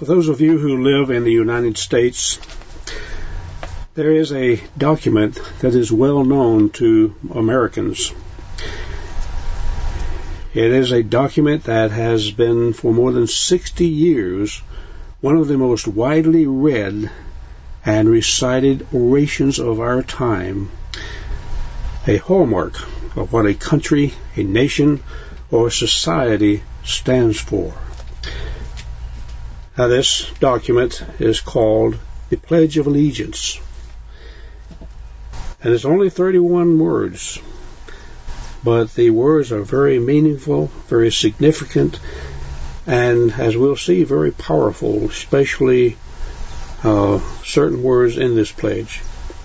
For those of you who live in the United States, there is a document that is well known to Americans. It is a document that has been for more than 60 years one of the most widely read and recited orations of our time, a hallmark of what a country, a nation, or a society stands for. Now, this document is called the Pledge of Allegiance, and it's only 31 words, but the words are very meaningful, very significant, and as we'll see, very powerful, especially certain words in this pledge.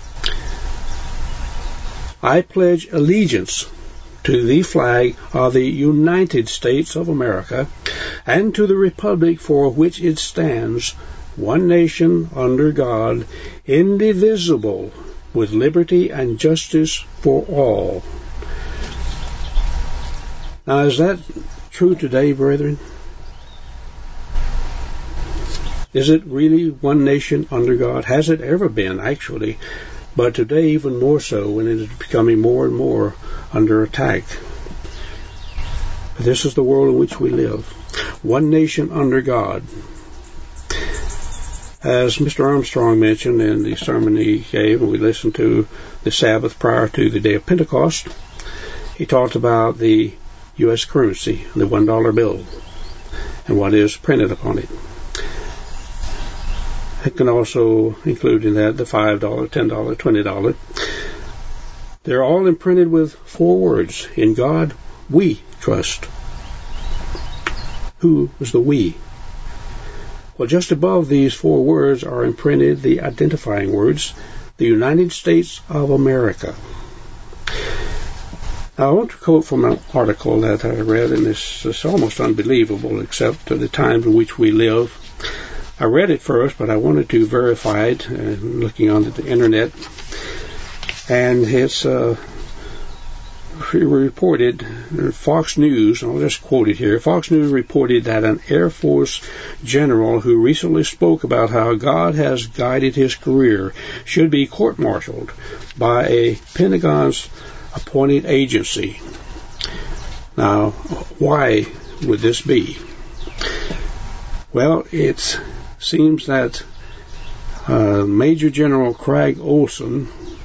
I pledge allegiance to the flag of the United States of America and to the republic for which it stands, one nation under God, indivisible, with liberty and justice for all. Now, is that true today, brethren? Is it really one nation under God? Has it ever been, actually? But today even more so, when it is becoming more and more under attack. This is the world in which we live. One nation under God. As Mr. Armstrong mentioned in the sermon he gave, when we listened to the Sabbath prior to the day of Pentecost, he talked about the U.S. currency, the $1 bill, and what is printed upon it. It can also include in that the $5, $10, $20. They're all imprinted with 4 words. In God, we trust. Who is the we? Well, just above these 4 words are imprinted the identifying words, the United States of America. Now, I want to quote from an article that I read, and this is almost unbelievable, except to the times in which we live. I read it first, but I wanted to verify it, looking on the internet. And it's reported, Fox News, I'll just quote it here. Fox News reported that an Air Force general who recently spoke about how God has guided his career should be court-martialed by a Pentagon's appointed agency. Now, why would this be? Well, it seems that Major General Craig Olson,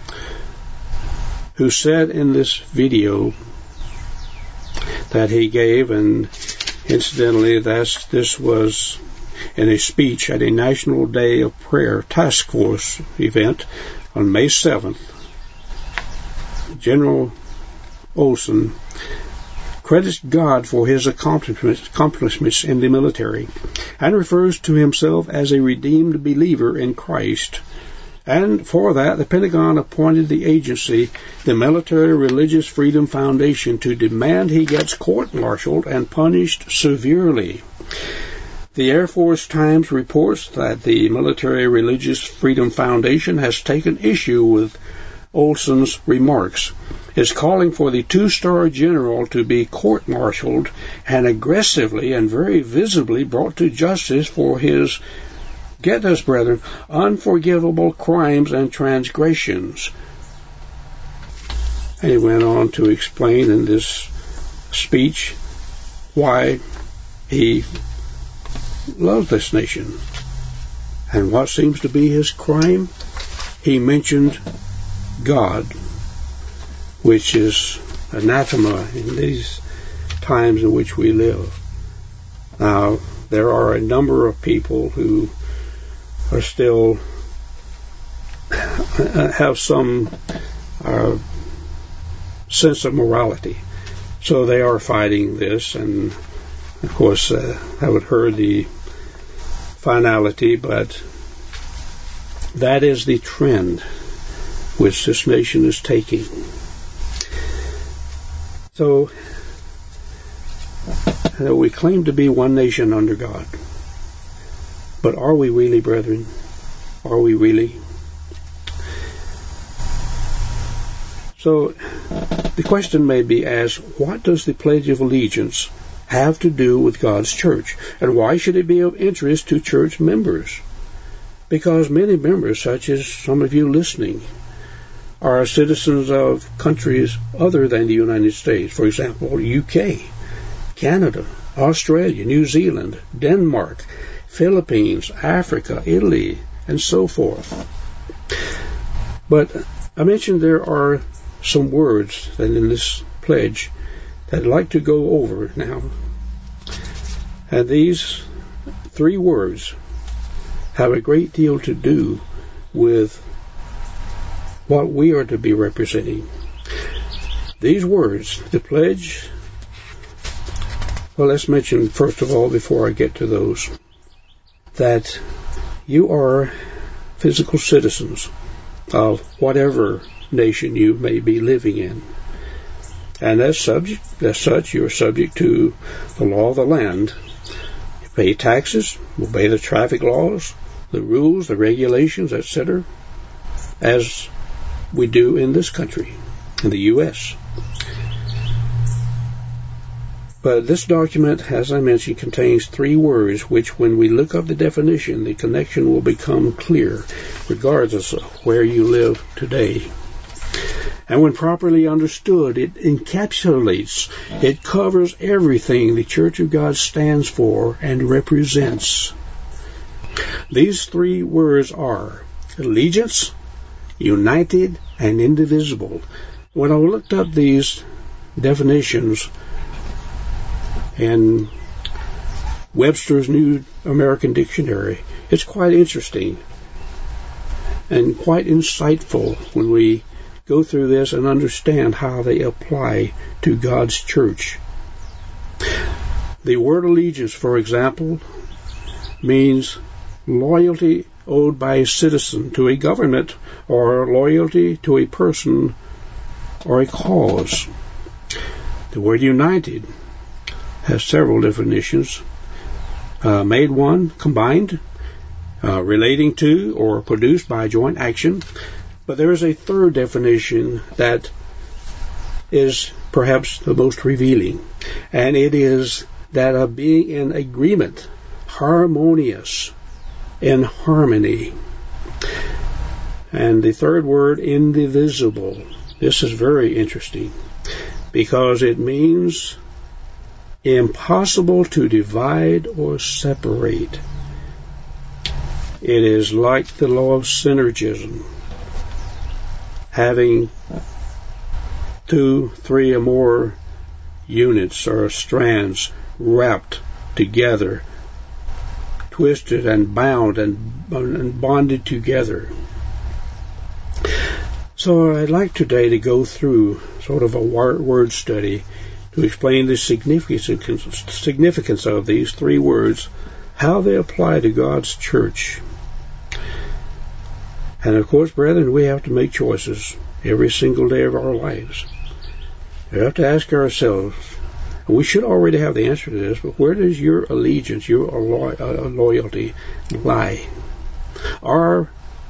who said in this video that he gave, and incidentally this was in a speech at a National Day of Prayer Task Force event on May 7th, General Olson credits God for his accomplishments in the military and refers to himself as a redeemed believer in Christ. And for that, the Pentagon appointed the agency, the Military Religious Freedom Foundation, to demand he gets court-martialed and punished severely. The Air Force Times reports that the Military Religious Freedom Foundation has taken issue with Olson's remarks, is calling for the 2-star general to be court-martialed and aggressively and very visibly brought to justice for his, get this, brethren, unforgivable crimes and transgressions. And he went on to explain in this speech why he loves this nation. And what seems to be his crime? He mentioned God, which is anathema in these times in which we live. Now, there are a number of people who are still have some sense of morality. So they are fighting this, and of course I haven't heard the finality, but that is the trend which this nation is taking. So we claim to be one nation under God. But are we really, brethren? Are we really? So the question may be asked, what does the Pledge of Allegiance have to do with God's church? And why should it be of interest to church members? Because many members, such as some of you listening, are citizens of countries other than the United States. For example, UK, Canada, Australia, New Zealand, Denmark, Philippines, Africa, Italy, and so forth. But I mentioned there are some words that in this pledge that I'd like to go over now. And these 3 words have a great deal to do with what we are to be representing. These words, the pledge, well, let's mention first of all, before I get to those, that you are physical citizens of whatever nation you may be living in. And as such, you're subject to the law of the land. You pay taxes, obey the traffic laws, the rules, the regulations, etc., as we do in this country, in the U.S. But this document, as I mentioned, contains 3 words which, when we look up the definition, the connection will become clear, regardless of where you live today. And when properly understood, it encapsulates, it covers everything the Church of God stands for and represents. These 3 words are allegiance, united, and indivisible. When I looked up these definitions in Webster's New American Dictionary, it's quite interesting and quite insightful when we go through this and understand how they apply to God's church. The word allegiance, for example, means loyalty owed by a citizen to a government, or loyalty to a person or a cause. The word united has several definitions. Made one, combined, relating to or produced by joint action. But there is a third definition that is perhaps the most revealing, and it is that of being in agreement, harmonious, in harmony. And the third word, indivisible. This is very interesting because it means impossible to divide or separate. It is like the law of synergism, having 2, 3 or more units or strands wrapped together, twisted and bound and bonded together. So I'd like today to go through sort of a word study to explain the significance of these 3 words, how they apply to God's church. And of course, brethren, we have to make choices every single day of our lives. We have to ask ourselves, and we should already have the answer to this, but where does your allegiance, your loyalty lie? Are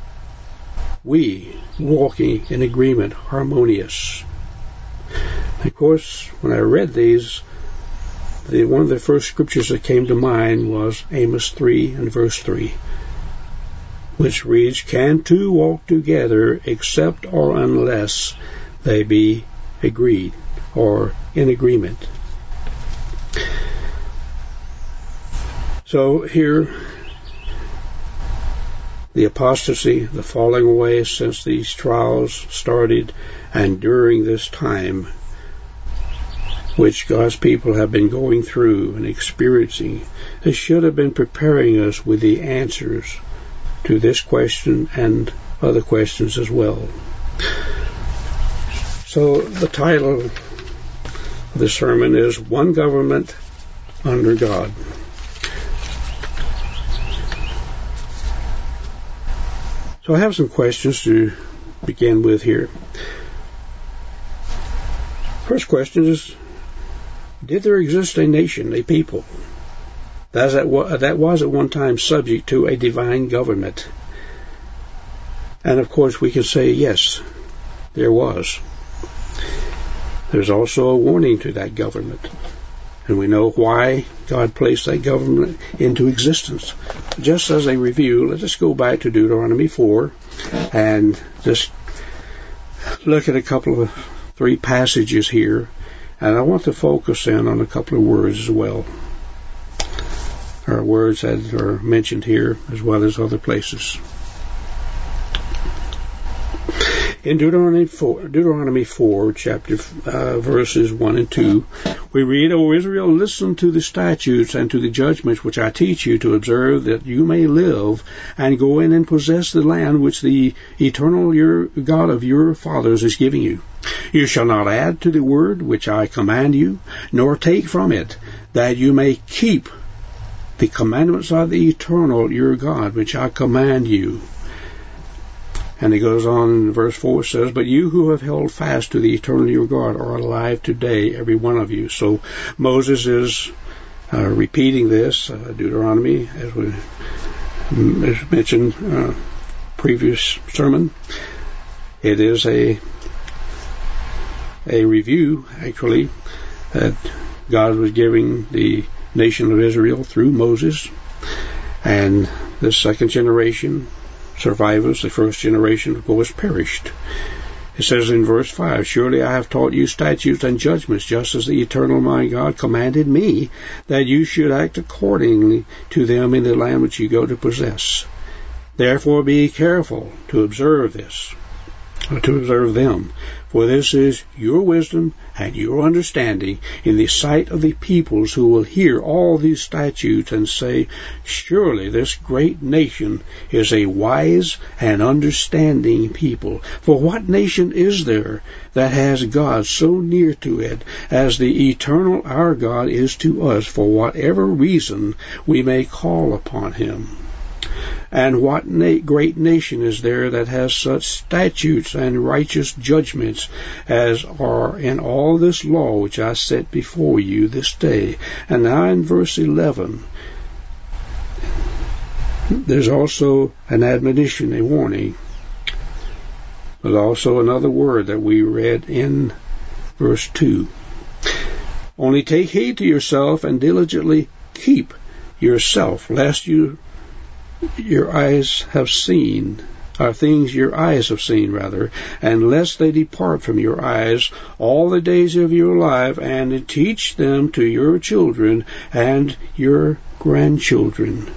we walking in agreement, harmonious? Of course, when I read these, one of the first scriptures that came to mind was Amos 3 and verse 3. Which reads, "Can 2 walk together except or unless they be agreed," or in agreement. So here, the apostasy, the falling away since these trials started, and during this time, which God's people have been going through and experiencing, it should have been preparing us with the answers to this question and other questions as well. So the title of the sermon is One Government Under God. So I have some questions to begin with here. First question is, did there exist a nation, a people, that was at one time subject to a divine government? And of course we can say yes, there was. There's also a warning to that government. And we know why God placed that government into existence. Just as a review, let us go back to Deuteronomy 4 and just look at a couple of 3 passages here. And I want to focus in on a couple of words as well. Or words that are mentioned here as well as other places. In Deuteronomy 4, chapter verses 1 and 2, we read, O Israel, listen to the statutes and to the judgments which I teach you to observe, that you may live and go in and possess the land which the eternal God of your fathers is giving you. You shall not add to the word which I command you, nor take from it, that you may keep the commandments of the eternal your God, which I command you. And he goes on in verse 4, says, But you who have held fast to the eternal your God are alive today, every one of you. So Moses is repeating this, Deuteronomy, as we mentioned previous sermon. It is a review, actually, that God was giving the nation of Israel through Moses. And the second generation survivors, the first generation, of course, perished. It says in verse 5, Surely I have taught you statutes and judgments, just as the eternal my God commanded me, that you should act accordingly to them in the land which you go to possess. Therefore be careful to observe this, or to observe them, for this is your wisdom and your understanding in the sight of the peoples who will hear all these statutes and say, Surely this great nation is a wise and understanding people. For what nation is there that has God so near to it as the eternal our God is to us, for whatever reason we may call upon him? And what great nation is there that has such statutes and righteous judgments as are in all this law which I set before you this day? And now in verse 11, there's also an admonition, a warning, but also another word that we read in verse 2. Only take heed to yourself and diligently keep yourself, lest your eyes have seen, or things your eyes have seen, rather, and lest they depart from your eyes all the days of your life, and teach them to your children and your grandchildren.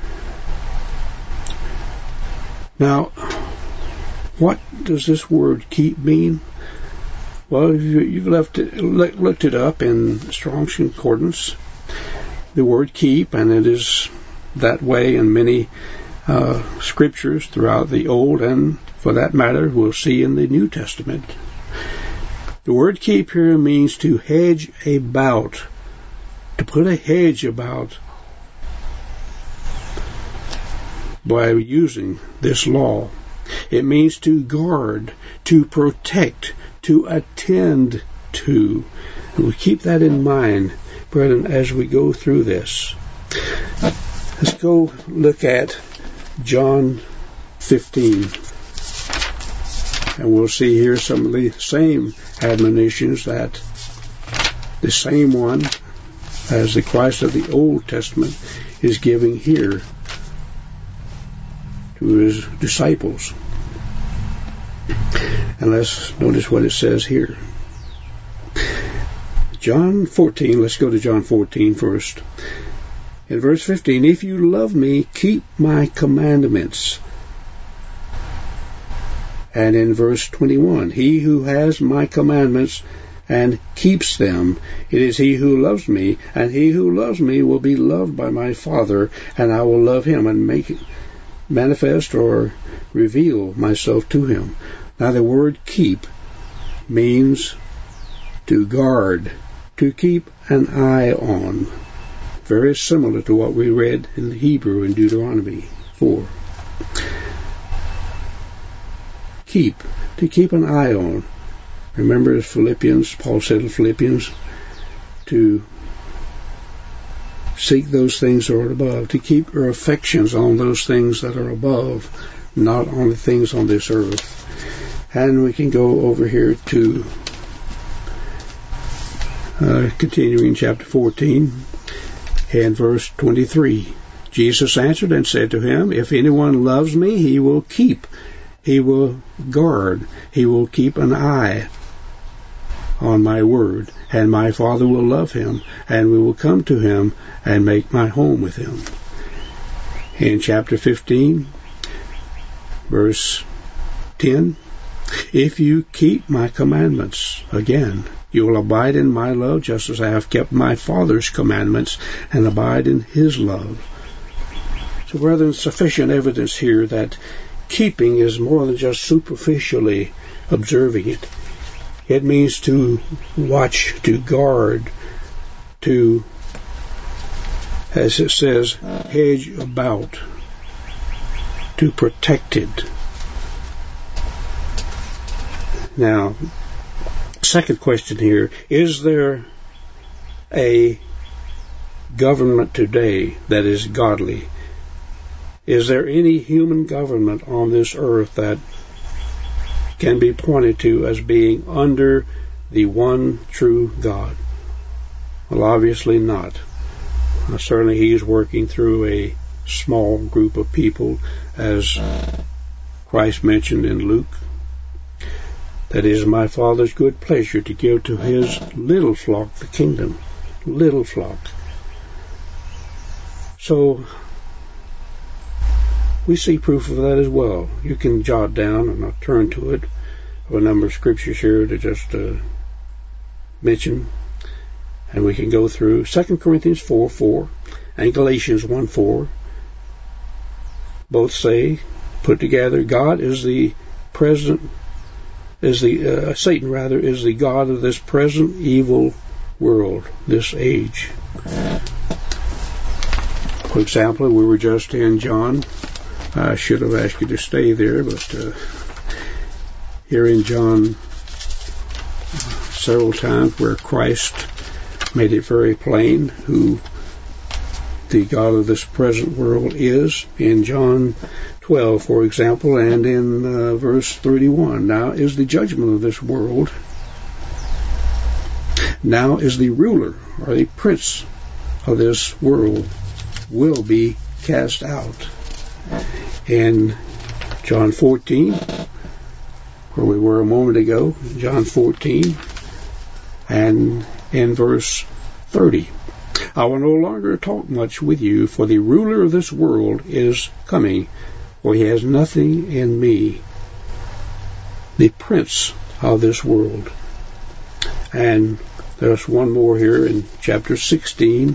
Now, what does this word keep mean? Well, you've looked it up in Strong's Concordance, the word keep, and it is that way in many scriptures throughout the Old, and for that matter we'll see in the New Testament. The word keep here means to hedge about, to put a hedge about by using this law. It means to guard, to protect, to attend to. And we keep that in mind, brethren, as we go through this. Let's go look at John 15. And we'll see here some of the same admonitions that the same one as the Christ of the Old Testament is giving here to his disciples. And let's notice what it says here. John 14, let's go to John 14 first. In verse 15, if you love me, keep my commandments. And in verse 21, he who has my commandments and keeps them, it is he who loves me, and he who loves me will be loved by my Father, and I will love him and make it manifest or reveal myself to him. Now the word keep means to guard, to keep an eye on. Very similar to what we read in the Hebrew in Deuteronomy 4. Keep, to keep an eye on. Remember as Philippians, Paul said in Philippians, to seek those things that are above, to keep your affections on those things that are above, not on the things on this earth. And we can go over here to Continuing chapter 14 and verse 23. Jesus answered and said to him, if anyone loves me, he will guard, he will keep an eye on my word, and my Father will love him, and we will come to him and make my home with him. In chapter 15, verse 10, if you keep my commandments, again, you will abide in my love, just as I have kept my Father's commandments and abide in his love. So, brethren, sufficient evidence here that keeping is more than just superficially observing it. It means to watch, to guard, to, as it says, hedge about, to protect it. Now, second question here, is there a government today that is godly? Is there any human government on this earth that can be pointed to as being under the one true God? Well, obviously not. Certainly he is working through a small group of people, as Christ mentioned in Luke, that it is my Father's good pleasure to give to his little flock the kingdom. Little flock. So, we see proof of that as well. You can jot down, and I'll turn to it, of a number of scriptures here to just mention, and we can go through 2 Corinthians 4:4 and Galatians 1:4. Both say, put together, God is the present, Satan is the god of this present evil world, this age. For example, we were just in John. I should have asked you to stay there, but here in John, several times where Christ made it very plain who the God of this present world is. In John 12, for example, and in verse 31, now is the judgment of this world. Now is the ruler, or the prince of this world, will be cast out. In John 14, where we were a moment ago, John 14, and in verse 30, I will no longer talk much with you, for the ruler of this world is coming, for he has nothing in me, the prince of this world. And there's one more here in chapter 16,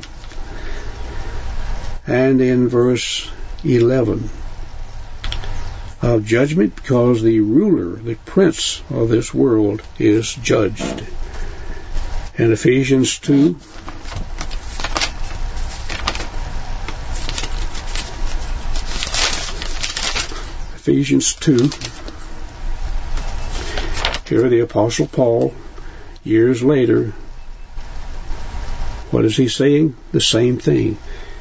and in verse 11, of judgment, because the ruler, the prince of this world is judged. In Ephesians 2, here the Apostle Paul, years later, what is he saying? The same thing.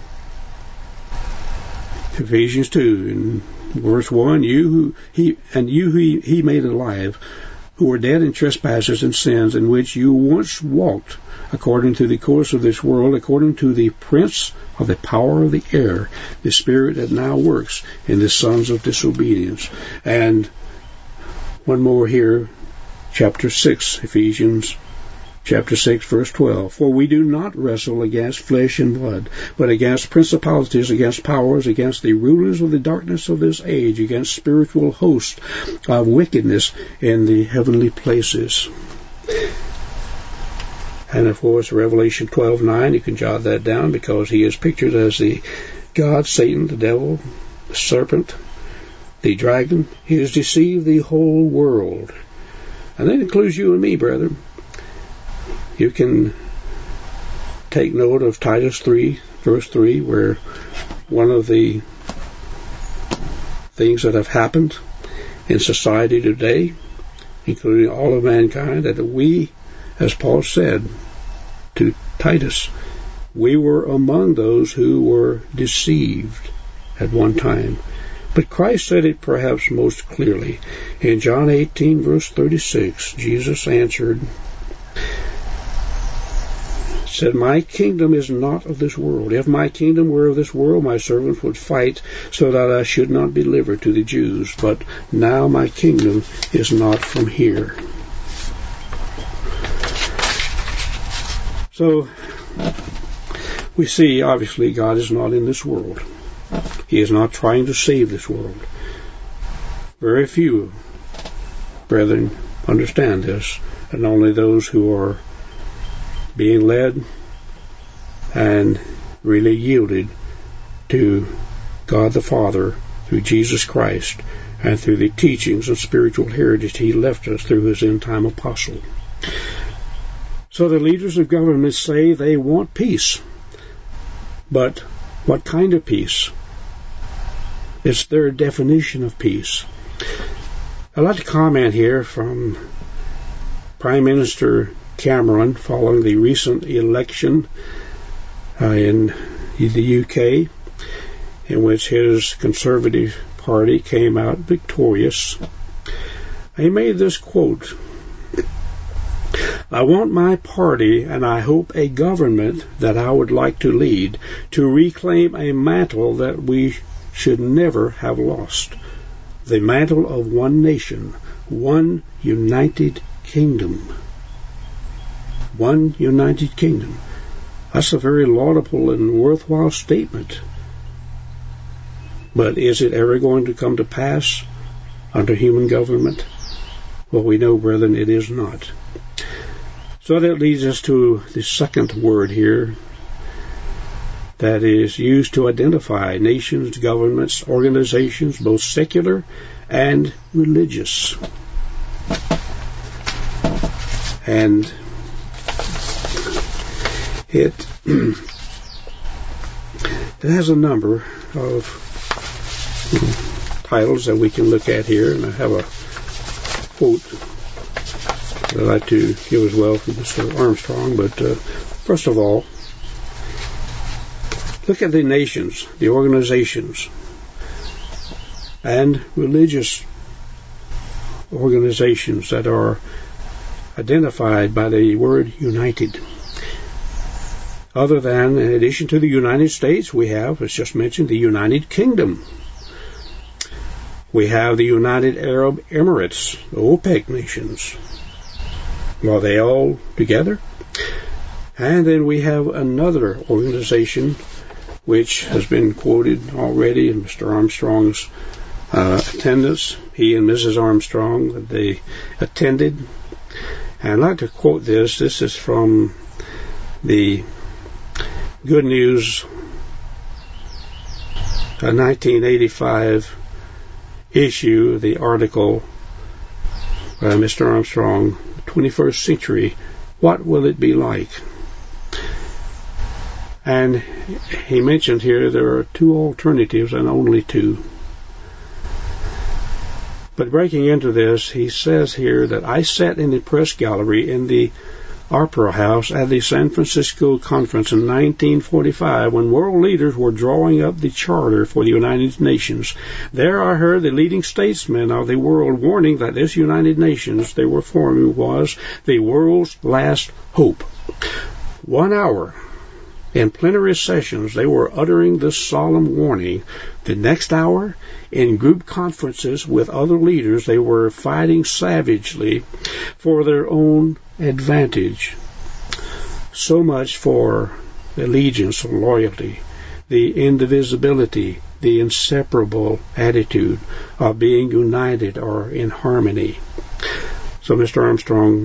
Ephesians 2, in verse 1, you who he made alive, who were dead in trespasses and sins, in which you once walked, according to the course of this world, according to the prince of the power of the air, the spirit that now works in the sons of disobedience. And one more here, chapter 6, Ephesians chapter 6, verse 12. For we do not wrestle against flesh and blood, but against principalities, against powers, against the rulers of the darkness of this age, against spiritual hosts of wickedness in the heavenly places. And of course, Revelation 12:9, you can jot that down, because he is pictured as the God, Satan, the devil, the serpent, the dragon. He has deceived the whole world. And that includes you and me, brethren. You can take note of Titus 3, verse 3, where one of the things that have happened in society today, including all of mankind, that we, as Paul said to Titus, we were among those who were deceived at one time. But Christ said it perhaps most clearly. In John 18, verse 36, Jesus answered, said, "My kingdom is not of this world. If my kingdom were of this world, my servants would fight so that I should not be delivered to the Jews. But now my kingdom is not from here." So we see, obviously, God is not in this world. He is not trying to save this world. Very few, brethren, understand this, and only those who are being led and really yielded to God the Father through Jesus Christ and through the teachings and spiritual heritage He left us through His end-time apostle. So the leaders of government say they want peace. But what kind of peace? It's their definition of peace. I'd like to comment here from Prime Minister Cameron following the recent election in the UK, in which his Conservative Party came out victorious. He made this quote: "I want my party, and I hope a government that I would like to lead, to reclaim a mantle that we should never have lost. The mantle of one nation, one united kingdom." One united kingdom. That's a very laudable and worthwhile statement. But is it ever going to come to pass under human government? Well, we know, brethren, it is not. So that leads us to the second word here that is used to identify nations, governments, organizations, both secular and religious. And it has a number of titles that we can look at here, and I have a quote that I'd like to give as well from Mr. Armstrong. But first of all, look at the nations, the organizations, and religious organizations that are identified by the word united. Other than, in addition to the United States, we have, as just mentioned, the United Kingdom. We have the United Arab Emirates, the OPEC nations. Are they all together? And then we have another organization which has been quoted already in Mr. Armstrong's attendance. He and Mrs. Armstrong, they attended. And I'd like to quote this. This is from the Good News 1985 issue, the article by Mr. Armstrong, 21st Century, What Will It Be Like? And he mentioned here there are two alternatives and only two. But breaking into this, he says here that I sat in the press gallery in the Opera House at the San Francisco Conference in 1945 when world leaders were drawing up the charter for the United Nations. There I heard the leading statesmen of the world warning that this United Nations they were forming was the world's last hope. 1 hour in plenary sessions they were uttering this solemn warning. The next hour, in group conferences with other leaders, they were fighting savagely for their own advantage. So much for allegiance or loyalty, the indivisibility, the inseparable attitude of being united or in harmony. So Mr. Armstrong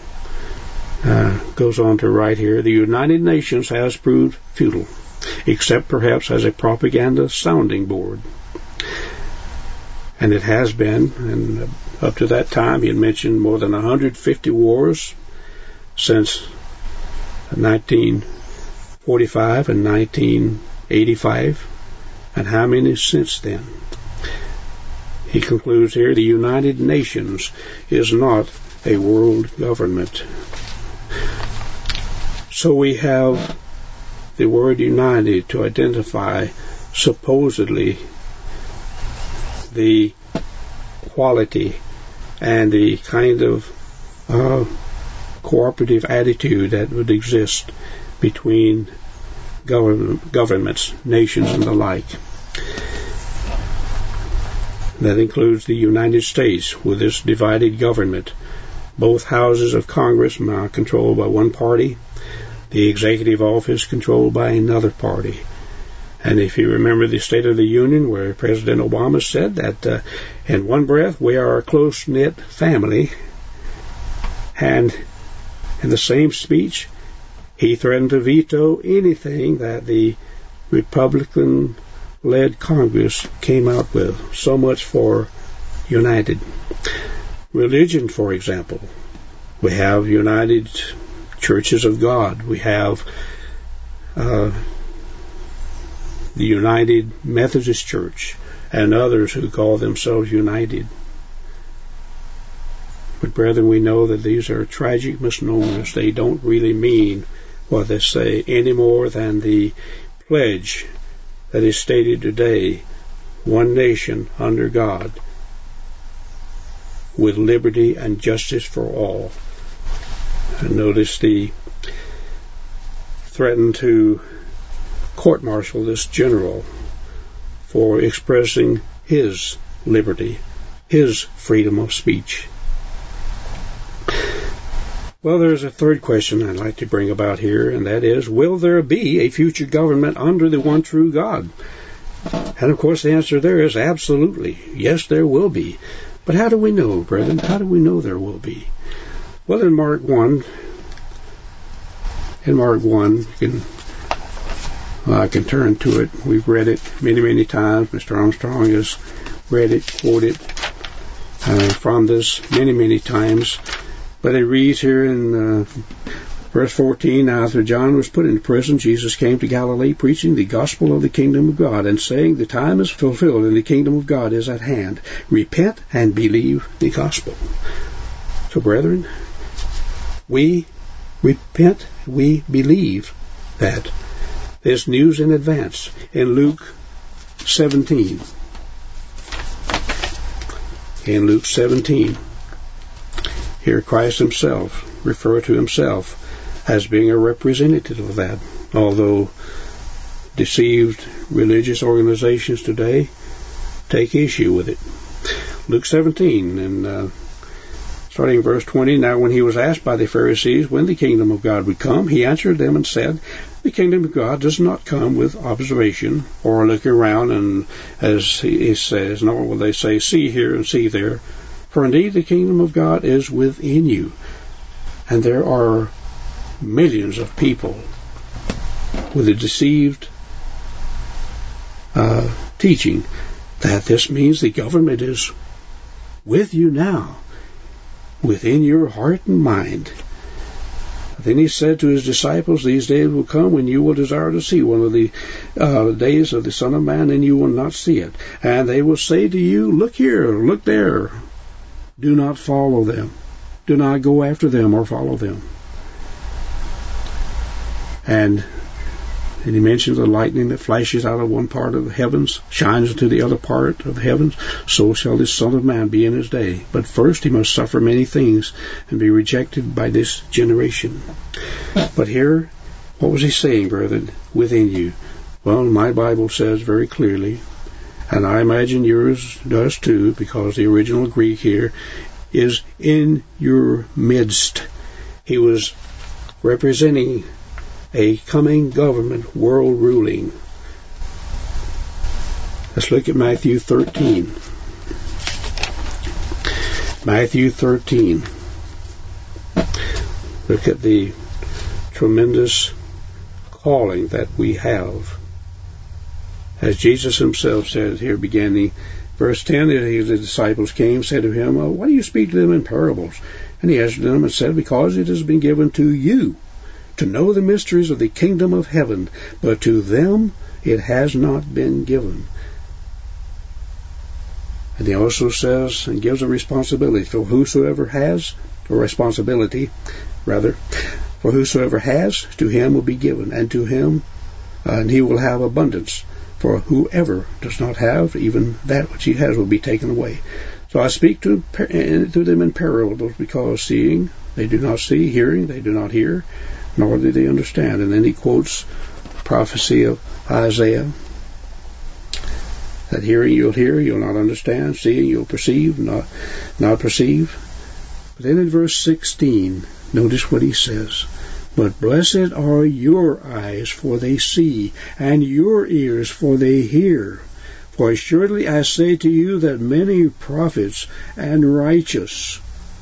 goes on to write here, the United Nations has proved futile, except perhaps as a propaganda sounding board. And it has been, and up to that time he had mentioned more than 150 wars since 1945 and 1985, and how many since then? He concludes here, the United Nations is not a world government. So we have the word united to identify supposedly the quality and the kind of cooperative attitude that would exist between governments, nations, and the like. That includes the United States with its divided government. Both houses of Congress are controlled by one party, the executive office controlled by another party. And if you remember the State of the Union, where President Obama said that in one breath we are a close-knit family, and in the same speech he threatened to veto anything that the Republican-led Congress came out with. So much for united. Religion, for example. We have United Churches of God. We have the United Methodist Church and others who call themselves united. But brethren, we know that these are tragic misnomers. They don't really mean what they say any more than the pledge that is stated today: one nation under God, with liberty and justice for all. And notice the threaten to court-martial this general for expressing his liberty, his freedom of speech. Well, there's a third question I'd like to bring about here, and that is, will there be a future government under the one true God? And of course the answer there is absolutely. Yes, there will be. But how do we know, brethren? How do we know there will be? Well, in Mark 1, I can turn to it. We've read it many, many times. Mr. Armstrong has read it, quoted from this many, many times. But it reads here in verse 14, "Now after John was put into prison, Jesus came to Galilee, preaching the gospel of the kingdom of God, and saying, the time is fulfilled, and the kingdom of God is at hand. Repent and believe the gospel." So, brethren, we repent, we believe that. There's news in advance. In Luke 17, here Christ himself referred to himself as being a representative of that, although deceived religious organizations today take issue with it. Luke 17, and starting in verse 20, "Now when he was asked by the Pharisees when the kingdom of God would come, he answered them and said, the kingdom of God does not come with observation or looking around, and as he says, nor will they say, see here and see there. For indeed the kingdom of God is within you." And there are millions of people with a deceived teaching that this means the government is with you now, within your heart and mind. Then he said to his disciples, "These days will come when you will desire to see one of the days of the Son of Man, and you will not see it. And they will say to you, look here, look there. Do not follow them. Do not go after them or follow them." And he mentions the lightning that flashes out of one part of the heavens, shines into the other part of the heavens. So shall the Son of Man be in his day. But first he must suffer many things and be rejected by this generation. But here, what was he saying, brethren? Within you. Well, my Bible says very clearly, and I imagine yours does too, because the original Greek here is in your midst. He was representing a coming government, world ruling. Let's look at Matthew 13. Matthew 13. Look at the tremendous calling that we have. As Jesus himself said here, beginning verse 10, the disciples came, said to him, "Why do you speak to them in parables?" And he answered them and said, "Because it has been given to you to know the mysteries of the kingdom of heaven, but to them it has not been given." And he also says, and gives a responsibility for whosoever has, or responsibility, rather, for whosoever has, to him will be given, and to him, and he will have abundance. For whoever does not have, even that which he has will be taken away. So I speak to them in parables, because seeing they do not see, hearing they do not hear, nor did they understand. And then he quotes prophecy of Isaiah, that hearing you'll hear, you'll not understand, seeing you'll perceive, not perceive. But then in verse 16, notice what he says. But blessed are your eyes, for they see, and your ears, for they hear. For assuredly I say to you that many prophets and righteous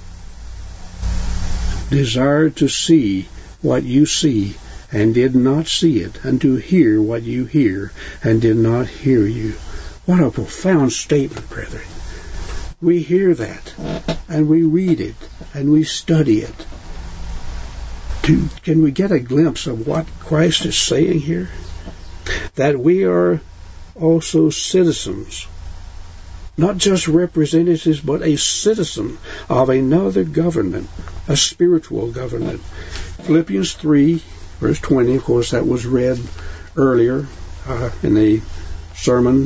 desired to see what you see, and did not see it, and to hear what you hear, and did not hear you. What a profound statement, brethren. We hear that, and we read it, and we study it. Can we get a glimpse of what Christ is saying here? That we are also citizens, not just representatives, but a citizen of another government, a spiritual government. Philippians 3, verse 20, of course, that was read earlier in a sermon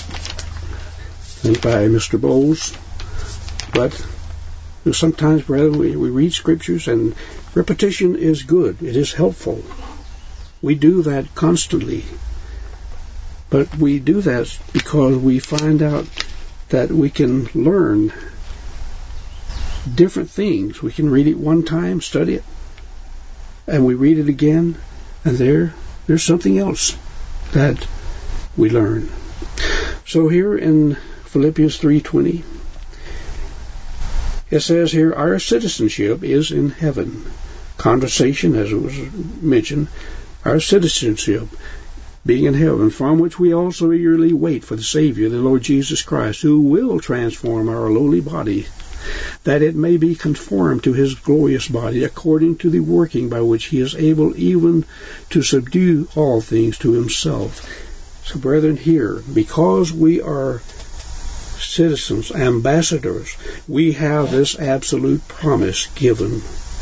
by Mr. Bowles. But sometimes, brethren, we read scriptures, and repetition is good. It is helpful. We do that constantly. But we do that because we find out that we can learn different things. We can read it one time, study it, and we read it again, and there's something else that we learn. So here in Philippians 3:20, it says here, our citizenship is in heaven. Conversation, as it was mentioned, our citizenship being in heaven, from which we also eagerly wait for the Savior, the Lord Jesus Christ, who will transform our lowly body, that it may be conformed to his glorious body, according to the working by which he is able even to subdue all things to himself. So, brethren, here, because we are citizens, ambassadors, we have this absolute promise given.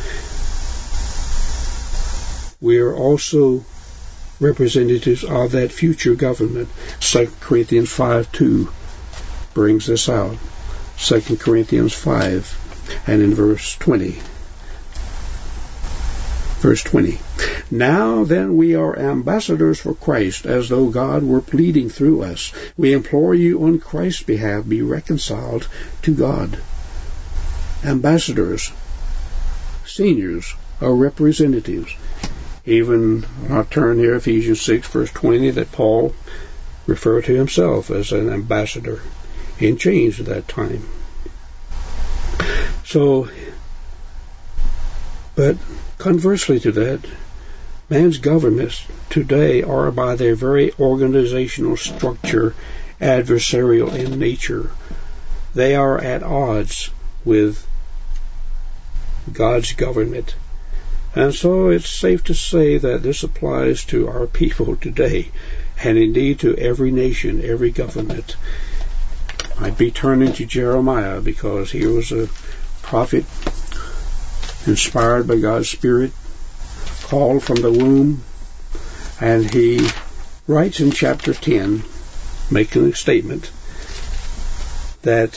We are also representatives of that future government. 2 Corinthians 5:2 brings this out. 2 Corinthians 5 and in verse 20. Verse 20. Now then we are ambassadors for Christ, as though God were pleading through us. We implore you on Christ's behalf, be reconciled to God. Ambassadors, seniors, are representatives. Even, I'll turn here, Ephesians 6, verse 20, that Paul referred to himself as an ambassador in chains at that time. So, but conversely to that, man's governments today are by their very organizational structure adversarial in nature. They are at odds with God's government. And so it's safe to say that this applies to our people today, and indeed to every nation, every government. I'd be turning to Jeremiah, because he was a prophet inspired by God's Spirit, called from the womb, and he writes in chapter 10, making a statement that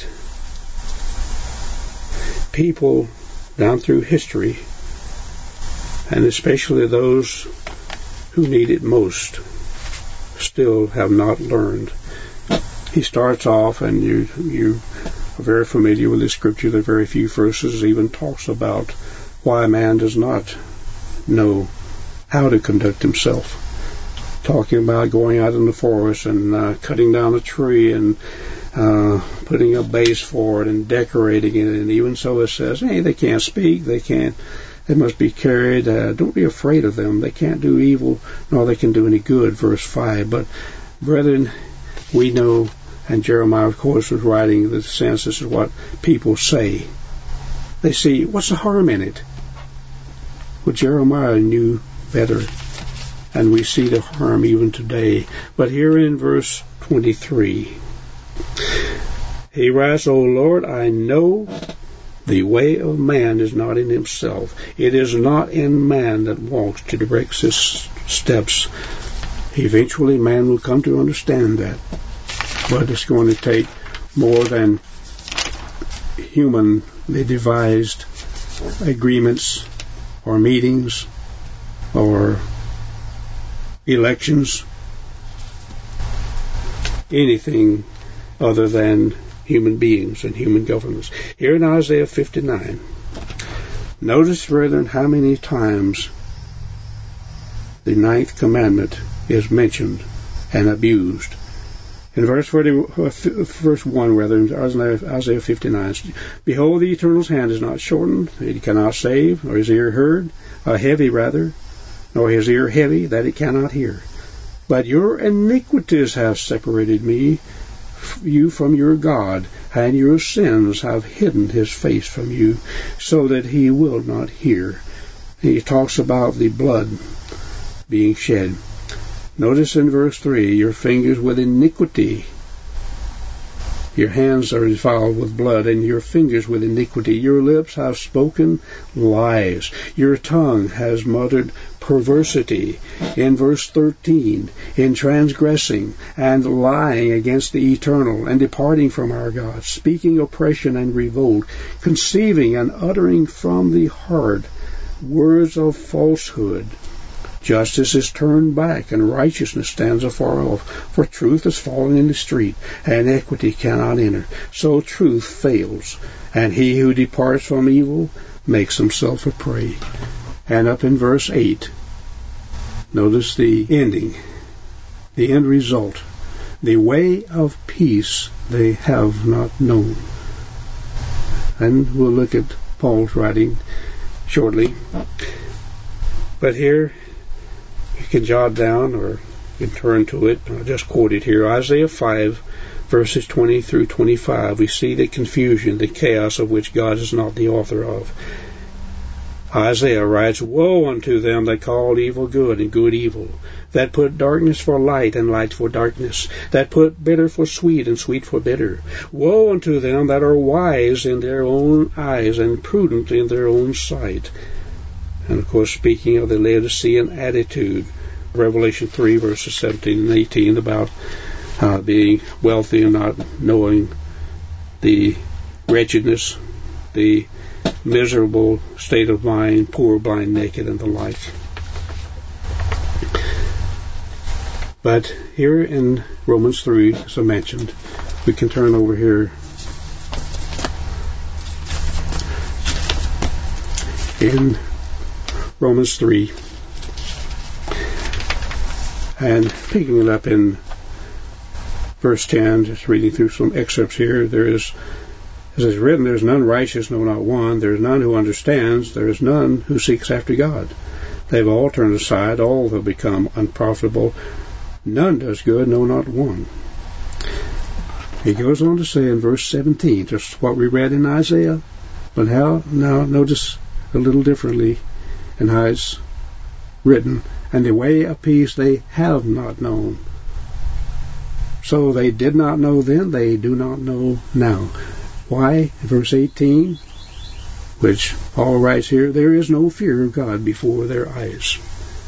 people down through history, and especially those who need it most, still have not learned. He starts off, and you are very familiar with this scripture. The very few verses even talks about why man does not know how to conduct himself. Talking about going out in the forest and cutting down a tree and putting a base for it and decorating it. And even so it says, hey, they can't speak, they must be carried. Don't be afraid of them. They can't do evil, nor they can do any good. Verse 5. But, brethren, we know, and Jeremiah, of course, was writing the sense this is what people say. They see, what's the harm in it? Well, Jeremiah knew better, and we see the harm even today. But here in verse 23, he writes, O Lord, I know the way of man is not in himself. It is not in man that walks to direct his steps. Eventually man will come to understand that. But it's going to take more than humanly devised agreements or meetings or elections, anything other than human beings and human governments. Here in Isaiah 59, notice, brethren, how many times the 9th commandment is mentioned and abused. In verse 1, Isaiah 59, behold, the Eternal's hand is not shortened, that he cannot save, nor his ear heavy, nor his ear heavy, that he cannot hear. But your iniquities have separated you from your God, and your sins have hidden his face from you, so that he will not hear. He talks about the blood being shed. Notice in verse 3, your fingers with iniquity. Your hands are defiled with blood, and your fingers with iniquity. Your lips have spoken lies. Your tongue has muttered perversity. In verse 13, in transgressing and lying against the Eternal, and departing from our God, speaking oppression and revolt, conceiving and uttering from the heart words of falsehood. Justice is turned back, and righteousness stands afar off. For truth has fallen in the street, and equity cannot enter. So truth fails, and he who departs from evil makes himself a prey. And up in verse 8, notice the ending, the end result. The way of peace they have not known. And we'll look at Paul's writing shortly. But here, you can jot down or you can turn to it. I'll just quote it here. Isaiah 5, verses 20 through 25. We see the confusion, the chaos of which God is not the author of. Isaiah writes, woe unto them that call evil good and good evil, that put darkness for light and light for darkness, that put bitter for sweet and sweet for bitter. Woe unto them that are wise in their own eyes and prudent in their own sight. And of course, speaking of the Laodicean attitude, Revelation 3, verses 17 and 18, about being wealthy and not knowing the wretchedness, the miserable state of mind, poor, blind, naked, and the like. But here in Romans 3, as I mentioned, we can turn over here in Romans 3, and picking it up in verse 10, just reading through some excerpts here. There is, as is written, there is none righteous, no, not one. There is none who understands. There is none who seeks after God. They have all turned aside. All have become unprofitable. None does good, no, not one. He goes on to say in verse 17, just what we read in Isaiah, but how, now notice a little differently in how it's written, and the way of peace they have not known. So they did not know then, they do not know now. Why? Verse 18, which Paul writes here, there is no fear of God before their eyes.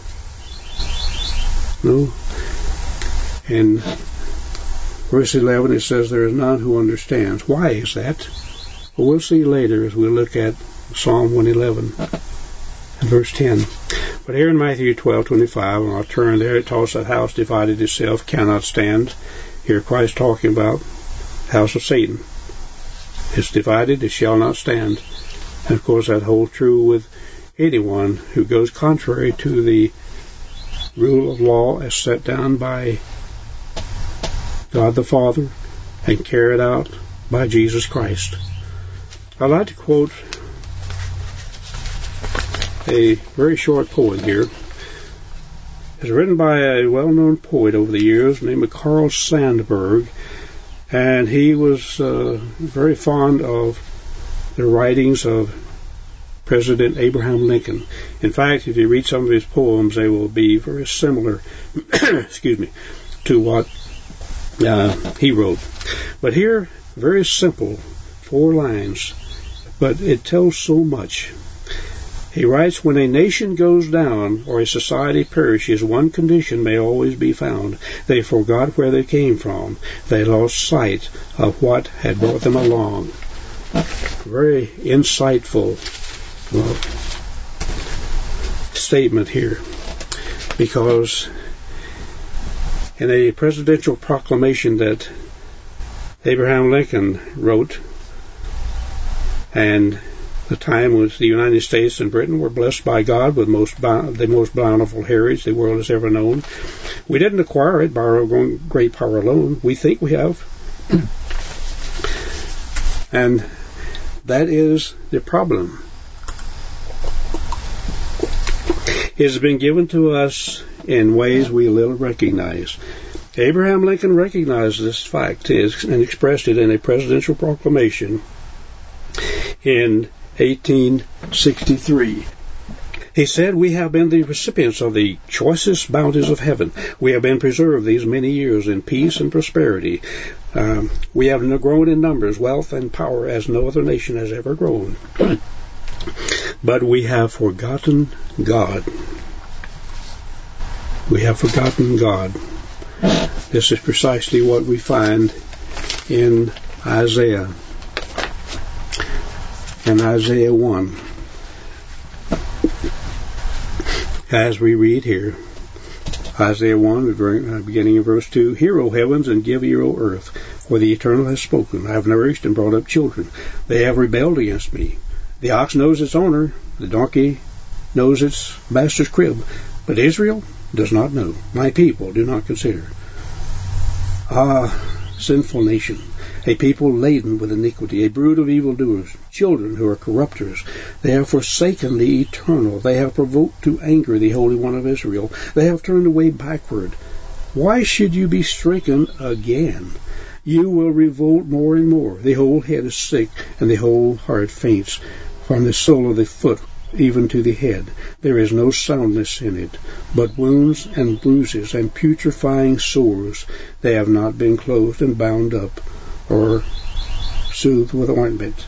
No. In verse 11 it says there is none who understands. Why is that? Well, we'll see later as we look at Psalm 111 and verse 10. But here in Matthew 12:25, and I'll turn there, it tells that house divided itself cannot stand. Here Christ talking about the house of Satan. It's divided, it shall not stand. And of course that holds true with anyone who goes contrary to the rule of law as set down by God the Father and carried out by Jesus Christ. I'd like to quote a very short poem here. It's written by a well-known poet over the years named Carl Sandburg, and he was very fond of the writings of President Abraham Lincoln. In fact, if you read some of his poems, they will be very similar to what he wrote. But here, very simple, 4 lines, but it tells so much. He writes, when a nation goes down or a society perishes, one condition may always be found. They forgot where they came from. They lost sight of what had brought them along. Very insightful statement here. because in a presidential proclamation that Abraham Lincoln wrote, and the time was the United States and Britain were blessed by God with the most bountiful heritage the world has ever known. We didn't acquire it by our own great power alone. We think we have. And that is the problem. It has been given to us in ways we little recognize. Abraham Lincoln recognized this fact and expressed it in a presidential proclamation in 1863. He said, "We have been the recipients of the choicest bounties of heaven. We have been preserved these many years in peace and prosperity. We have grown in numbers, wealth, and power as no other nation has ever grown. But we have forgotten God." We have forgotten God. This is precisely what we find in Isaiah. In Isaiah 1. As we read here, Isaiah 1, beginning in verse 2, "Hear, O heavens, and give ear, O earth, for the Eternal has spoken. I have nourished and brought up children. They have rebelled against me. The ox knows its owner, the donkey knows its master's crib, but Israel does not know. My people do not consider." Ah, sinful nation, a people laden with iniquity, a brood of evildoers, children who are corrupters. They have forsaken the Eternal. They have provoked to anger the Holy One of Israel. They have turned away backward. Why should you be stricken again? You will revolt more and more. The whole head is sick, and the whole heart faints, from the sole of the foot even to the head. There is no soundness in it, but wounds and bruises and putrefying sores. They have not been clothed and bound up, or soothed with ointment.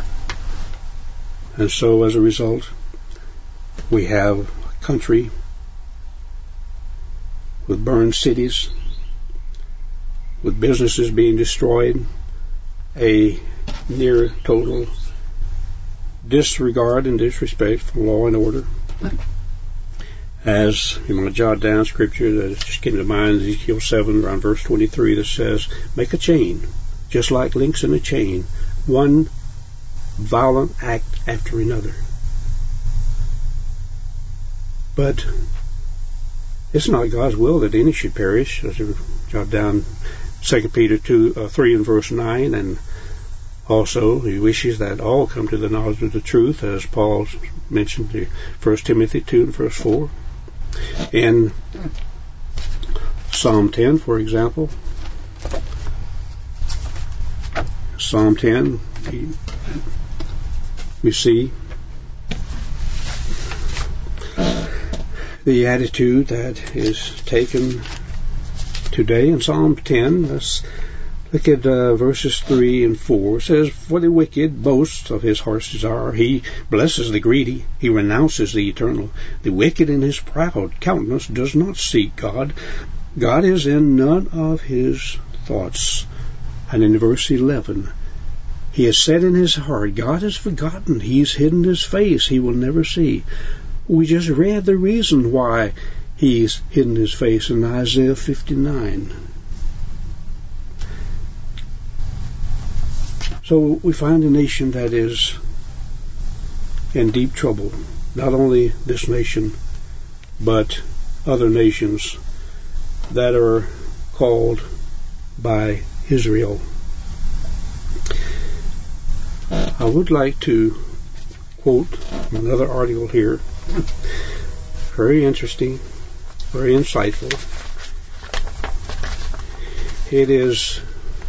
And so, as a result, we have a country with burned cities, with businesses being destroyed, a near total disregard and disrespect for law and order. As you want to jot down scripture that just came to mind, Ezekiel 7, around verse 23, that says, "Make a chain, just like links in a chain, one violent act after another." But it's not God's will that any should perish, as you jot down 2 Peter 3 and verse 9, and also, he wishes that all come to the knowledge of the truth, as Paul mentioned in 1 Timothy 2 and verse 4. In Psalm 10, for example, Psalm 10, we see the attitude that is taken today. In Psalm 10, let's look at verses 3 and 4. It says, "For the wicked boasts of his heart's desire. He blesses the greedy. He renounces the Eternal. The wicked in his proud countenance does not seek God. God is in none of his thoughts." And in verse 11, "He has said in his heart, God has forgotten. He's hidden his face. He will never see." We just read the reason why he's hidden his face in Isaiah 59. So we find a nation that is in deep trouble. Not only this nation, but other nations that are called by Israel. I would like to quote another article here. Very interesting, very insightful. It is,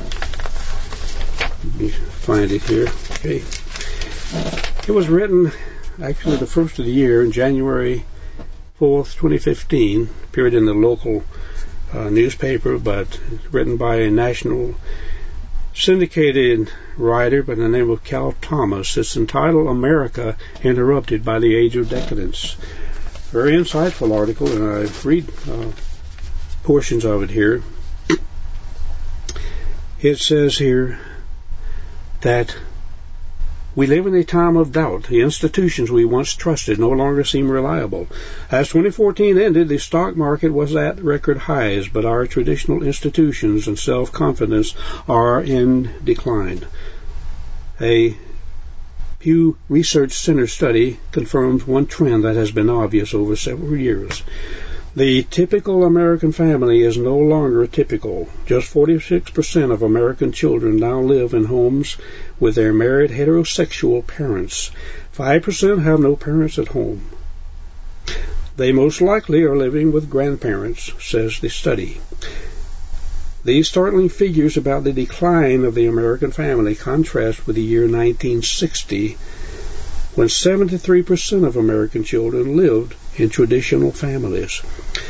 let me find it here. Okay. It was written, actually the first of the year, in January 4th, 2015, appeared in the local newspaper, but written by a national syndicated writer by the name of Cal Thomas. It's entitled "America Interrupted by the Age of Decadence." Very insightful article, and I read portions of it here. It says here that We live in a time of doubt. The institutions we once trusted no longer seem reliable. As 2014 ended, the stock market was at record highs, but our traditional institutions and self-confidence are in decline. A Pew Research Center study confirms one trend that has been obvious over several years. The typical American family is no longer typical. Just 46% of American children now live in homes with their married heterosexual parents. 5% have no parents at home. They most likely are living with grandparents, says the study. These startling figures about the decline of the American family contrast with the year 1960, when 73% of American children lived in traditional families.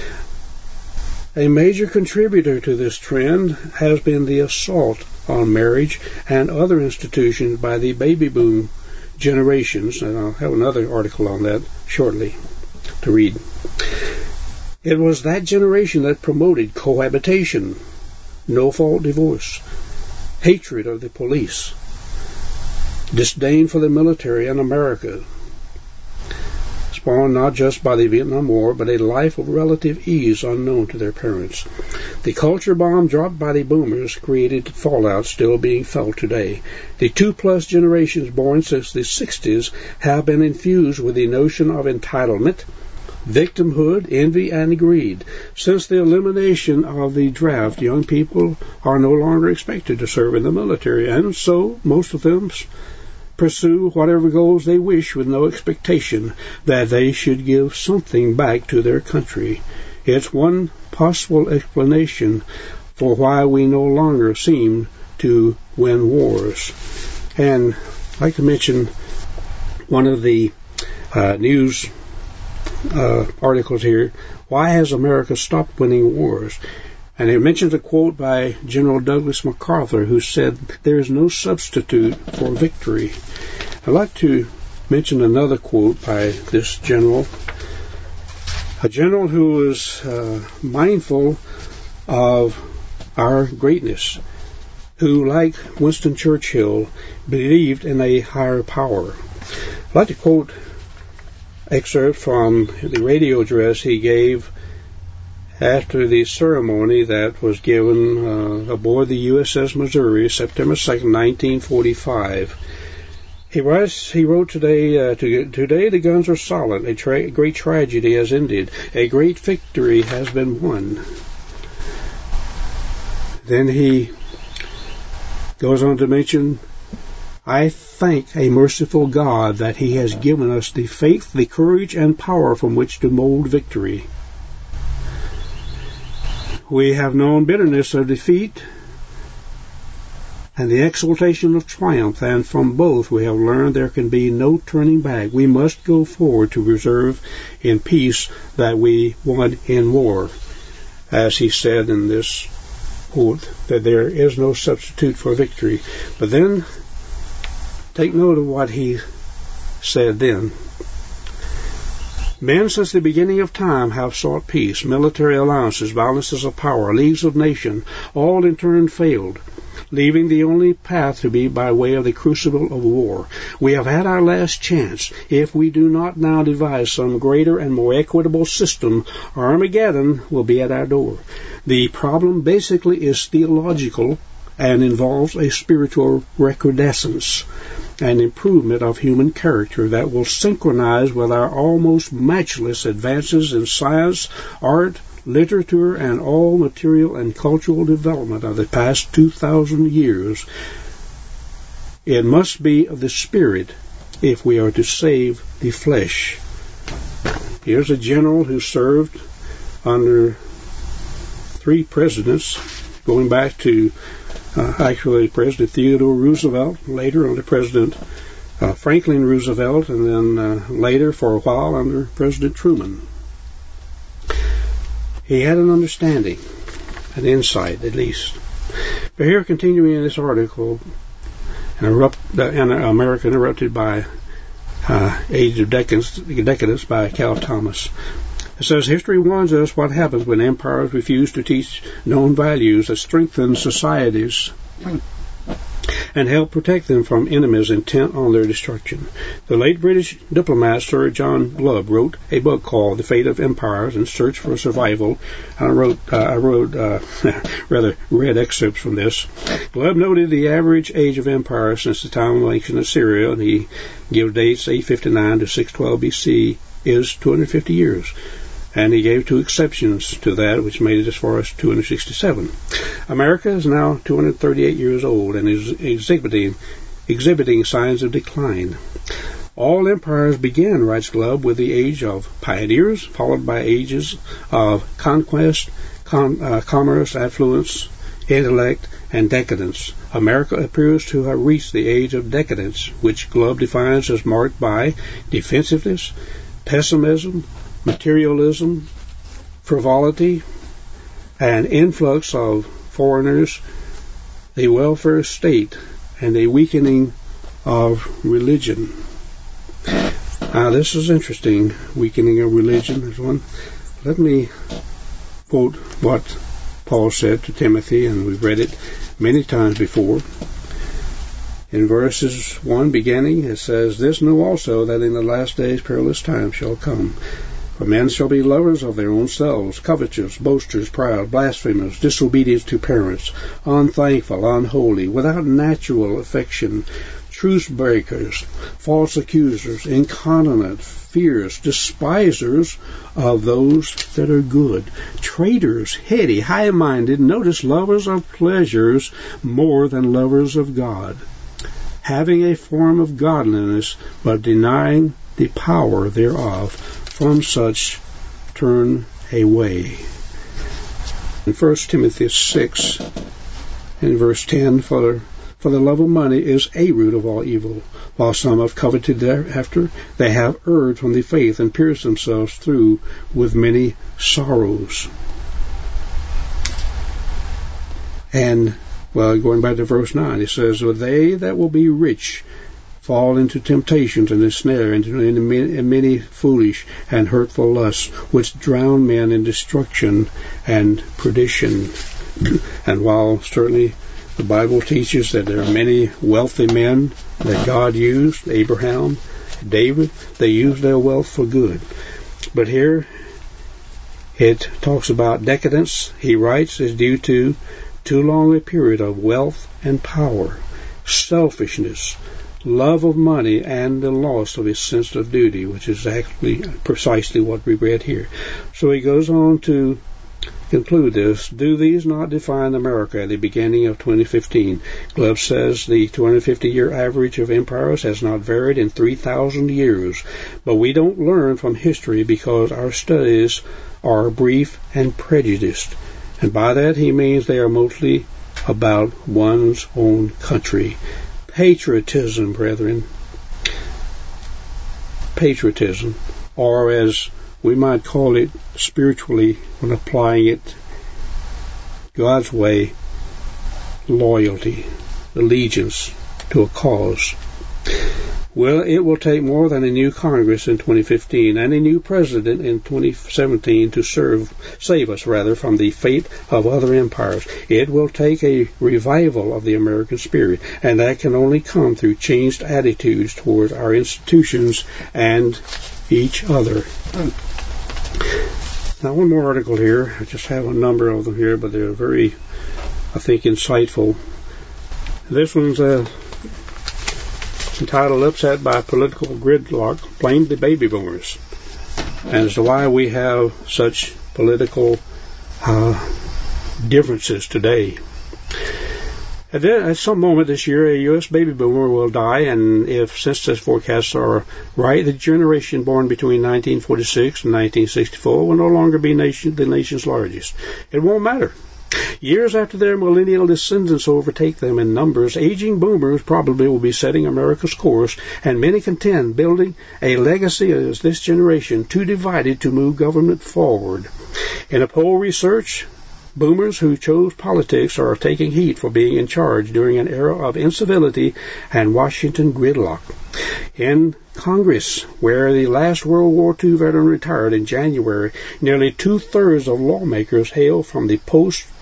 A major contributor to this trend has been the assault on marriage and other institutions by the baby boom generations, and I'll have another article on that shortly to read. It was that generation that promoted cohabitation, no-fault divorce, hatred of the police, disdain for the military and America, spawned not just by the Vietnam War, but a life of relative ease unknown to their parents. The culture bomb dropped by the boomers created fallout still being felt today. The 2+ generations born since the 60s have been infused with the notion of entitlement, victimhood, envy, and greed. Since the elimination of the draft, young people are no longer expected to serve in the military, and so most of them pursue whatever goals they wish with no expectation that they should give something back to their country. It's one possible explanation for why we no longer seem to win wars. And I'd like to mention one of the news articles here. Why has America stopped winning wars? And it mentions a quote by General Douglas MacArthur, who said, "There is no substitute for victory." I'd like to mention another quote by this general, a general who is mindful of our greatness, who, like Winston Churchill, believed in a higher power. I'd like to quote excerpt from the radio address he gave after the ceremony that was given aboard the USS Missouri, September 2nd, 1945. He wrote today, today the guns are silent. A great tragedy has ended. A great victory has been won. Then he goes on to mention, I thank a merciful God that He has given us the faith, the courage, and power from which to mold victory. We have known bitterness of defeat and the exultation of triumph, and from both we have learned there can be no turning back. We must go forward to preserve in peace that we won in war. As he said in this quote, that there is no substitute for victory. But then, take note of what he said then. Men since the beginning of time have sought peace, military alliances, balances of power, leagues of nations, all in turn failed, leaving the only path to be by way of the crucible of war. We have had our last chance. If we do not now devise some greater and more equitable system, Armageddon will be at our door. The problem basically is theological and involves a spiritual recrudescence, an improvement of human character that will synchronize with our almost matchless advances in science, art, literature, and all material and cultural development of the past 2,000 years. It must be of the Spirit if we are to save the flesh. Here's a general who served under 3 presidents, going back to actually President Theodore Roosevelt, later under President Franklin Roosevelt, and then later for a while under President Truman. He had an understanding, an insight at least. But here, continuing in this article, America Interrupted by Age of Decadence by Cal Thomas. It says, history warns us what happens when empires refuse to teach known values that strengthen societies. and help protect them from enemies intent on their destruction. The late British diplomat Sir John Glubb wrote a book called The Fate of Empires and Search for Survival. I read excerpts from this. Glubb noted the average age of empire since the time of ancient Assyria, and he gives dates 859 to 612 BC, is 250 years. And he gave two exceptions to that, which made it as far as 267. America is now 238 years old and is exhibiting signs of decline. All empires began, writes Glubb, with the age of pioneers, followed by ages of conquest, commerce, affluence, intellect, and decadence. America appears to have reached the age of decadence, which Glubb defines as marked by defensiveness, pessimism, materialism, frivolity, and influx of foreigners, the welfare state, and a weakening of religion. Now, this is interesting, weakening of religion is one. Let me quote what Paul said to Timothy, and we've read it many times before. In verses 1 beginning, it says, "This know also, that in the last days perilous times shall come. For men shall be lovers of their own selves, covetous, boasters, proud, blasphemers, disobedient to parents, unthankful, unholy, without natural affection, truce breakers, false accusers, incontinent, fierce, despisers of those that are good, traitors, heady, high-minded, notice, lovers of pleasures more than lovers of God, having a form of godliness, but denying the power thereof. From such turn away." In 1 Timothy 6, in verse 10, For the love of money is a root of all evil. While some have coveted thereafter, they have erred from the faith and pierced themselves through with many sorrows. And, going back to verse 9, it says, "But they that will be rich fall into temptations and a snare, into many foolish and hurtful lusts, which drown men in destruction and perdition." And while certainly the Bible teaches that there are many wealthy men that God used, Abraham, David, they used their wealth for good. But here it talks about decadence, he writes, is due to too long a period of wealth and power, selfishness, love of money, and the loss of his sense of duty, which is actually precisely what we read here. So he goes on to conclude this. Do these not define America at the beginning of 2015? Glubb says the 250-year average of empires has not varied in 3,000 years, but we don't learn from history because our studies are brief and prejudiced. And by that he means they are mostly about one's own country. Patriotism, brethren. Patriotism, or as we might call it spiritually when applying it God's way, loyalty, allegiance to a cause. Well, it will take more than a new Congress in 2015 and a new president in 2017 to save us from the fate of other empires. It will take a revival of the American spirit, and that can only come through changed attitudes towards our institutions and each other. Now, one more article here. I just have a number of them here, but they're very, I think, insightful. This one's entitled "Upset by Political Gridlock, Blame the Baby Boomers," and as to why we have such political differences today. At some moment this year, a U.S. baby boomer will die, and if census forecasts are right, the generation born between 1946 and 1964 will no longer be the nation's largest. It won't matter. Years after their millennial descendants overtake them in numbers, aging boomers probably will be setting America's course, and many contend building a legacy as this generation too divided to move government forward. In a poll research, boomers who chose politics are taking heat for being in charge during an era of incivility and Washington gridlock. In Congress, where the last World War II veteran retired in January, nearly two-thirds of lawmakers hail from the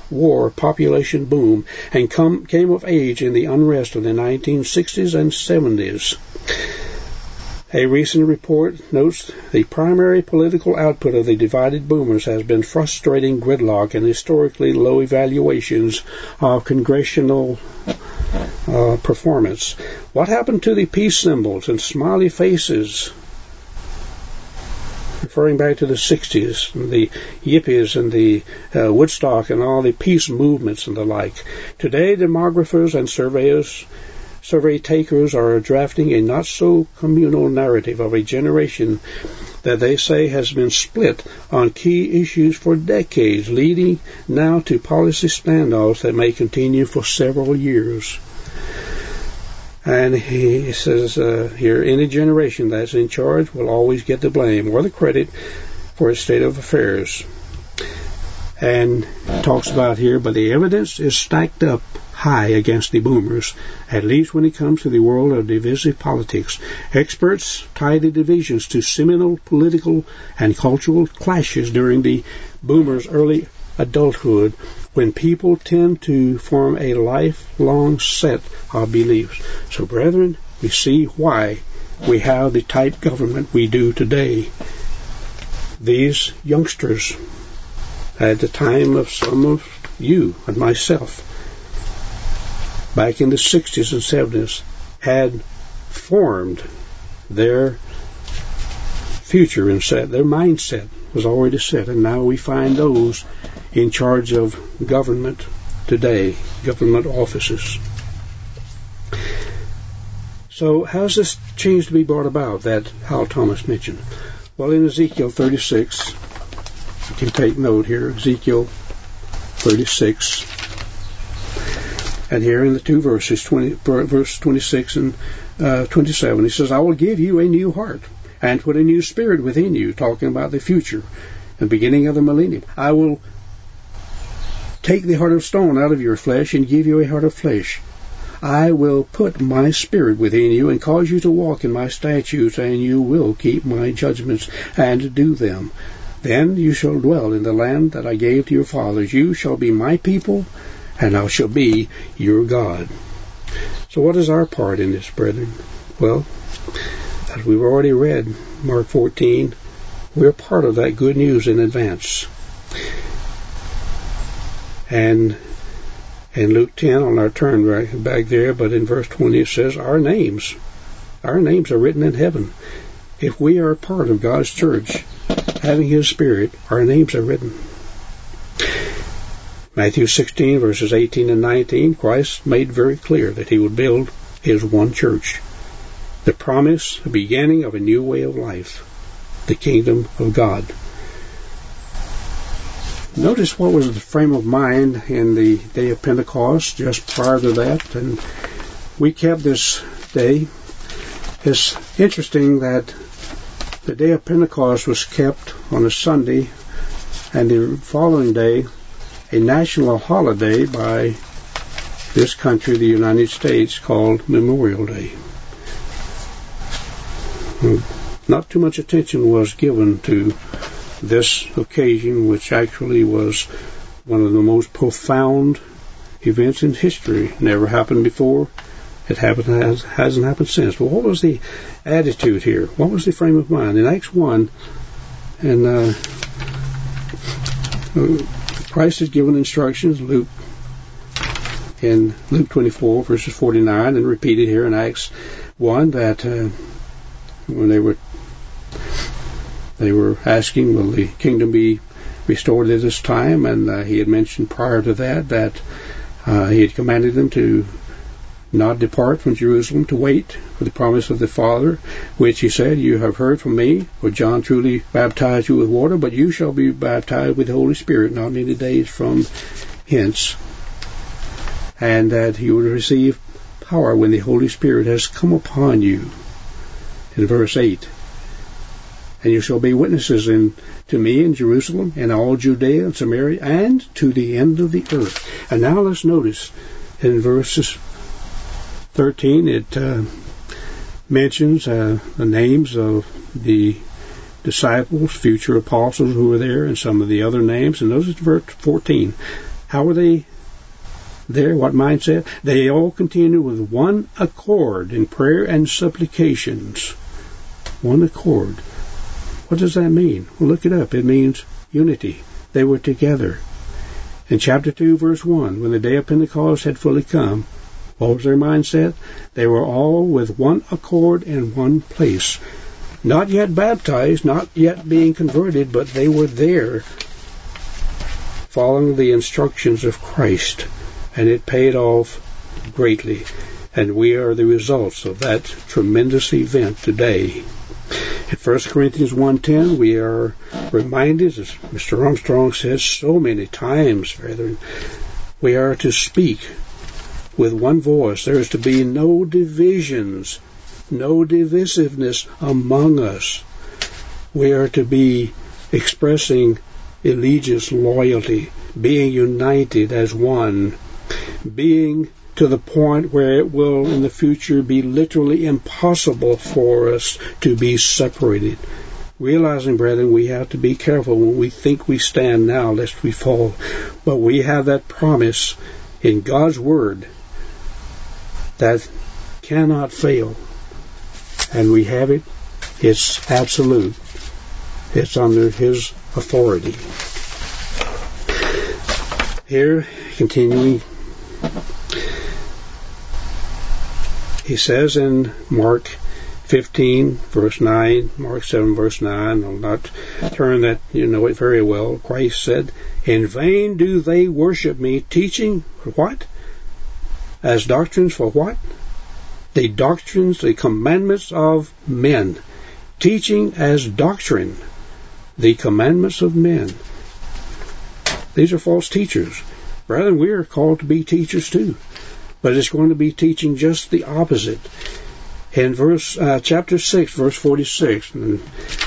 war population boom and came of age in the unrest of the 1960s and 70s. A recent report notes the primary political output of the divided boomers has been frustrating gridlock and historically low evaluations of congressional performance. What happened to the peace symbols and smiley faces? Referring back to the 60s, and the yippies and the Woodstock and all the peace movements and the like. Today, demographers and survey takers are drafting a not-so-communal narrative of a generation that they say has been split on key issues for decades, leading now to policy standoffs that may continue for several years. And he says here, any generation that's in charge will always get the blame or the credit for its state of affairs. And talks about here, but the evidence is stacked up high against the boomers, at least when it comes to the world of divisive politics. Experts tie the divisions to seminal political and cultural clashes during the boomers' early adulthood, when people tend to form a lifelong set of beliefs. So, brethren, we see why we have the type government we do today. These youngsters, at the time of some of you and myself, back in the 60s and 70s, had formed their future and set, their mindset was already set, and now we find those in charge of government today, government offices. So how's this change to be brought about that Hal Thomas mentioned? Well, in Ezekiel 36, you can take note here, Ezekiel 36, and here in the two verses, verse 26 and 27, he says, I will give you a new heart and put a new spirit within you, talking about the future, the beginning of the millennium. I will take the heart of stone out of your flesh and give you a heart of flesh. I will put my spirit within you and cause you to walk in my statutes, and you will keep my judgments and do them. Then you shall dwell in the land that I gave to your fathers. You shall be my people, and I shall be your God. So what is our part in this, brethren? Well, as we've already read, Mark 14, we're part of that good news in advance. And in Luke 10, on our turn right back there, but in verse 20 it says, our names are written in heaven. If we are part of God's church, having His Spirit, our names are written. Matthew 16, verses 18 and 19, Christ made very clear that He would build His one church. The promise, the beginning of a new way of life, the kingdom of God. Notice what was the frame of mind in the day of Pentecost, just prior to that, and we kept this day. It's interesting that the day of Pentecost was kept on a Sunday, and the following day, a national holiday by this country, the United States, called Memorial Day. Not too much attention was given to this occasion, which actually was one of the most profound events in history. Never happened before. It hasn't happened since. Well, what was the attitude here? What was the frame of mind? In Acts 1, and Christ has given instructions, in Luke 24, verses 49, and repeated here in Acts 1, that when they were asking, will the kingdom be restored at this time? And he had mentioned prior to that he had commanded them to not depart from Jerusalem, to wait for the promise of the Father, which he said, you have heard from me, for John truly baptized you with water, but you shall be baptized with the Holy Spirit not many days from hence. And that you will receive power when the Holy Spirit has come upon you. In verse 8, and you shall be witnesses to me in Jerusalem and all Judea and Samaria and to the end of the earth. And now let's notice in verses 13 it mentions the names of the disciples, future apostles who were there, and some of the other names. And notice verse 14. How were they there? What mindset? They all continued with one accord in prayer and supplications. One accord. What does that mean? Well, look it up. It means unity. They were together. In chapter 2, verse 1, when the day of Pentecost had fully come, what was their mindset? They were all with one accord in one place. Not yet baptized, not yet being converted, but they were there following the instructions of Christ. And it paid off greatly. And we are the results of that tremendous event today. In 1 Corinthians 1:10, we are reminded, as Mr. Armstrong says so many times, brethren, we are to speak with one voice. There is to be no divisions, no divisiveness among us. We are to be expressing allegiance, loyalty, being united as one, being to the point where it will in the future be literally impossible for us to be separated. Realizing, brethren, we have to be careful when we think we stand now, lest we fall. But we have that promise in God's Word that cannot fail. And we have it. It's absolute. It's under His authority. Here, continuing, he says in Mark 15, verse 9, Mark 7, verse 9, I'll not turn that, you know it very well. Christ said, "In vain do they worship me, teaching what? As doctrines for what? The doctrines, the commandments of men. Teaching as doctrine, the commandments of men." These are false teachers. Brethren, we are called to be teachers too. But it's going to be teaching just the opposite. In chapter 6, verse 46, and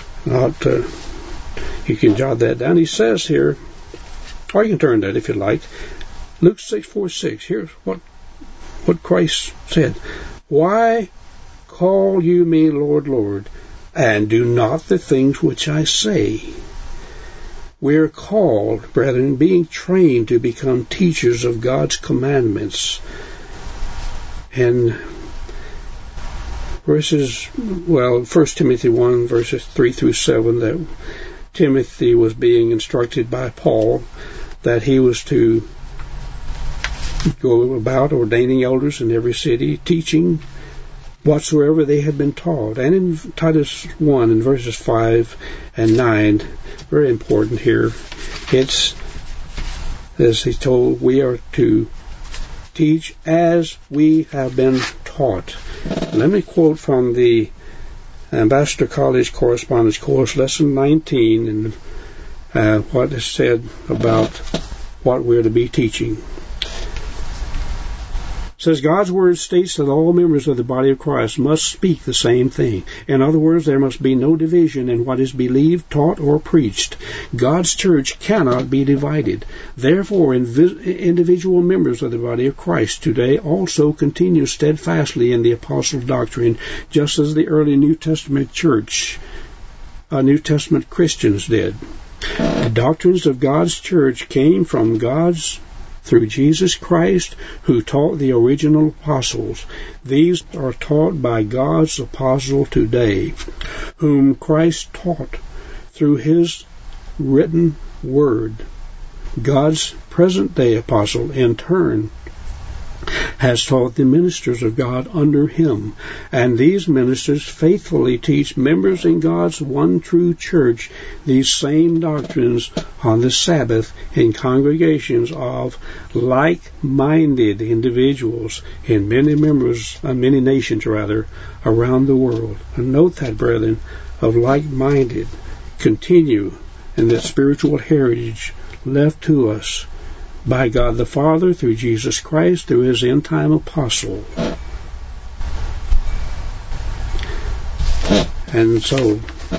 you can jot that down. He says here, or you can turn that if you like. Luke 6:46. Here's what Christ said. "Why call you me Lord, Lord, and do not the things which I say?" We are called, brethren, being trained to become teachers of God's commandments. And 1 Timothy 1, verses 3 through 7, that Timothy was being instructed by Paul that he was to go about ordaining elders in every city, teaching whatsoever they had been taught. And in Titus 1, in verses 5 and 9, very important here, it's, as he told, we are to teach as we have been taught. Let me quote from the Ambassador College Correspondence Course, Lesson 19, and what is said about what we're to be teaching. It says, God's Word states that all members of the body of Christ must speak the same thing. In other words, there must be no division in what is believed, taught, or preached. God's church cannot be divided. Therefore, individual members of the body of Christ today also continue steadfastly in the apostle doctrine, just as the early New Testament church, New Testament Christians did. The doctrines of God's church came from through Jesus Christ, who taught the original apostles. These are taught by God's apostle today, whom Christ taught through His written word. God's present-day apostle, in turn, has taught the ministers of God under him, and these ministers faithfully teach members in God's one true church these same doctrines on the Sabbath in congregations of like-minded individuals in many nations around the world. And note that, brethren, of like-minded, continue in that spiritual heritage left to us by God the Father, through Jesus Christ, through His end-time apostle. And so,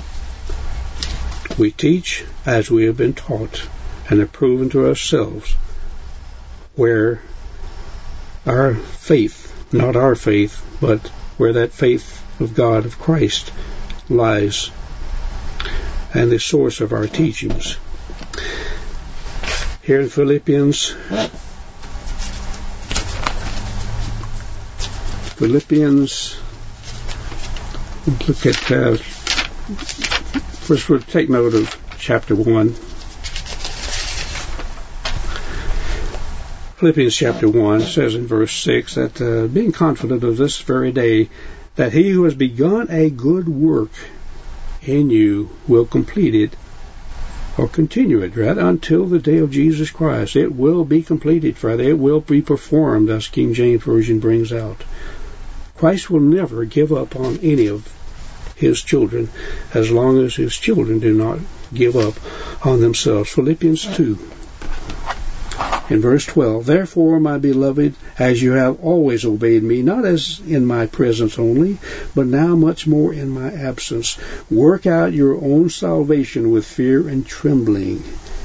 we teach as we have been taught, and have proven to ourselves where our faith, not our faith, but where that faith of God, of Christ, lies, and the source of our teachings. here in Philippians. Look at, first we'll take note of chapter 1. Philippians chapter 1 says in verse 6 that being confident of this very day, that he who has begun a good work in you will complete it, or continue it, rather, until the day of Jesus Christ. It will be completed, rather. It will be performed, as King James Version brings out. Christ will never give up on any of his children as long as his children do not give up on themselves. Philippians 2. In verse 12, therefore, my beloved, as you have always obeyed me, not as in my presence only, but now much more in my absence, work out your own salvation with fear and trembling.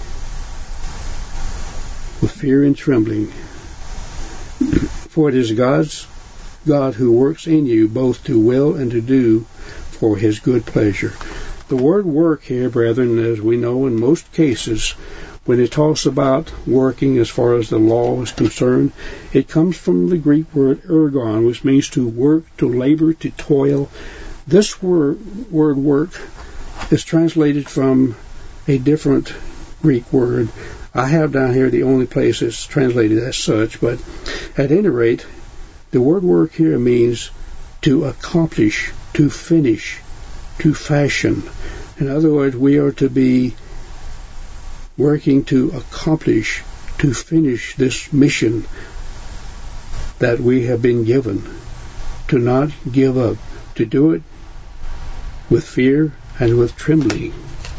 With fear and trembling. For it is God who works in you both to will and to do for his good pleasure. The word work here, brethren, as we know in most cases, when it talks about working as far as the law is concerned, it comes from the Greek word ergon, which means to work, to labor, to toil. This word work is translated from a different Greek word. I have down here the only place it's translated as such, but at any rate, the word work here means to accomplish, to finish, to fashion. In other words, we are to be working to accomplish, to finish this mission that we have been given, to not give up, to do it with fear and with trembling.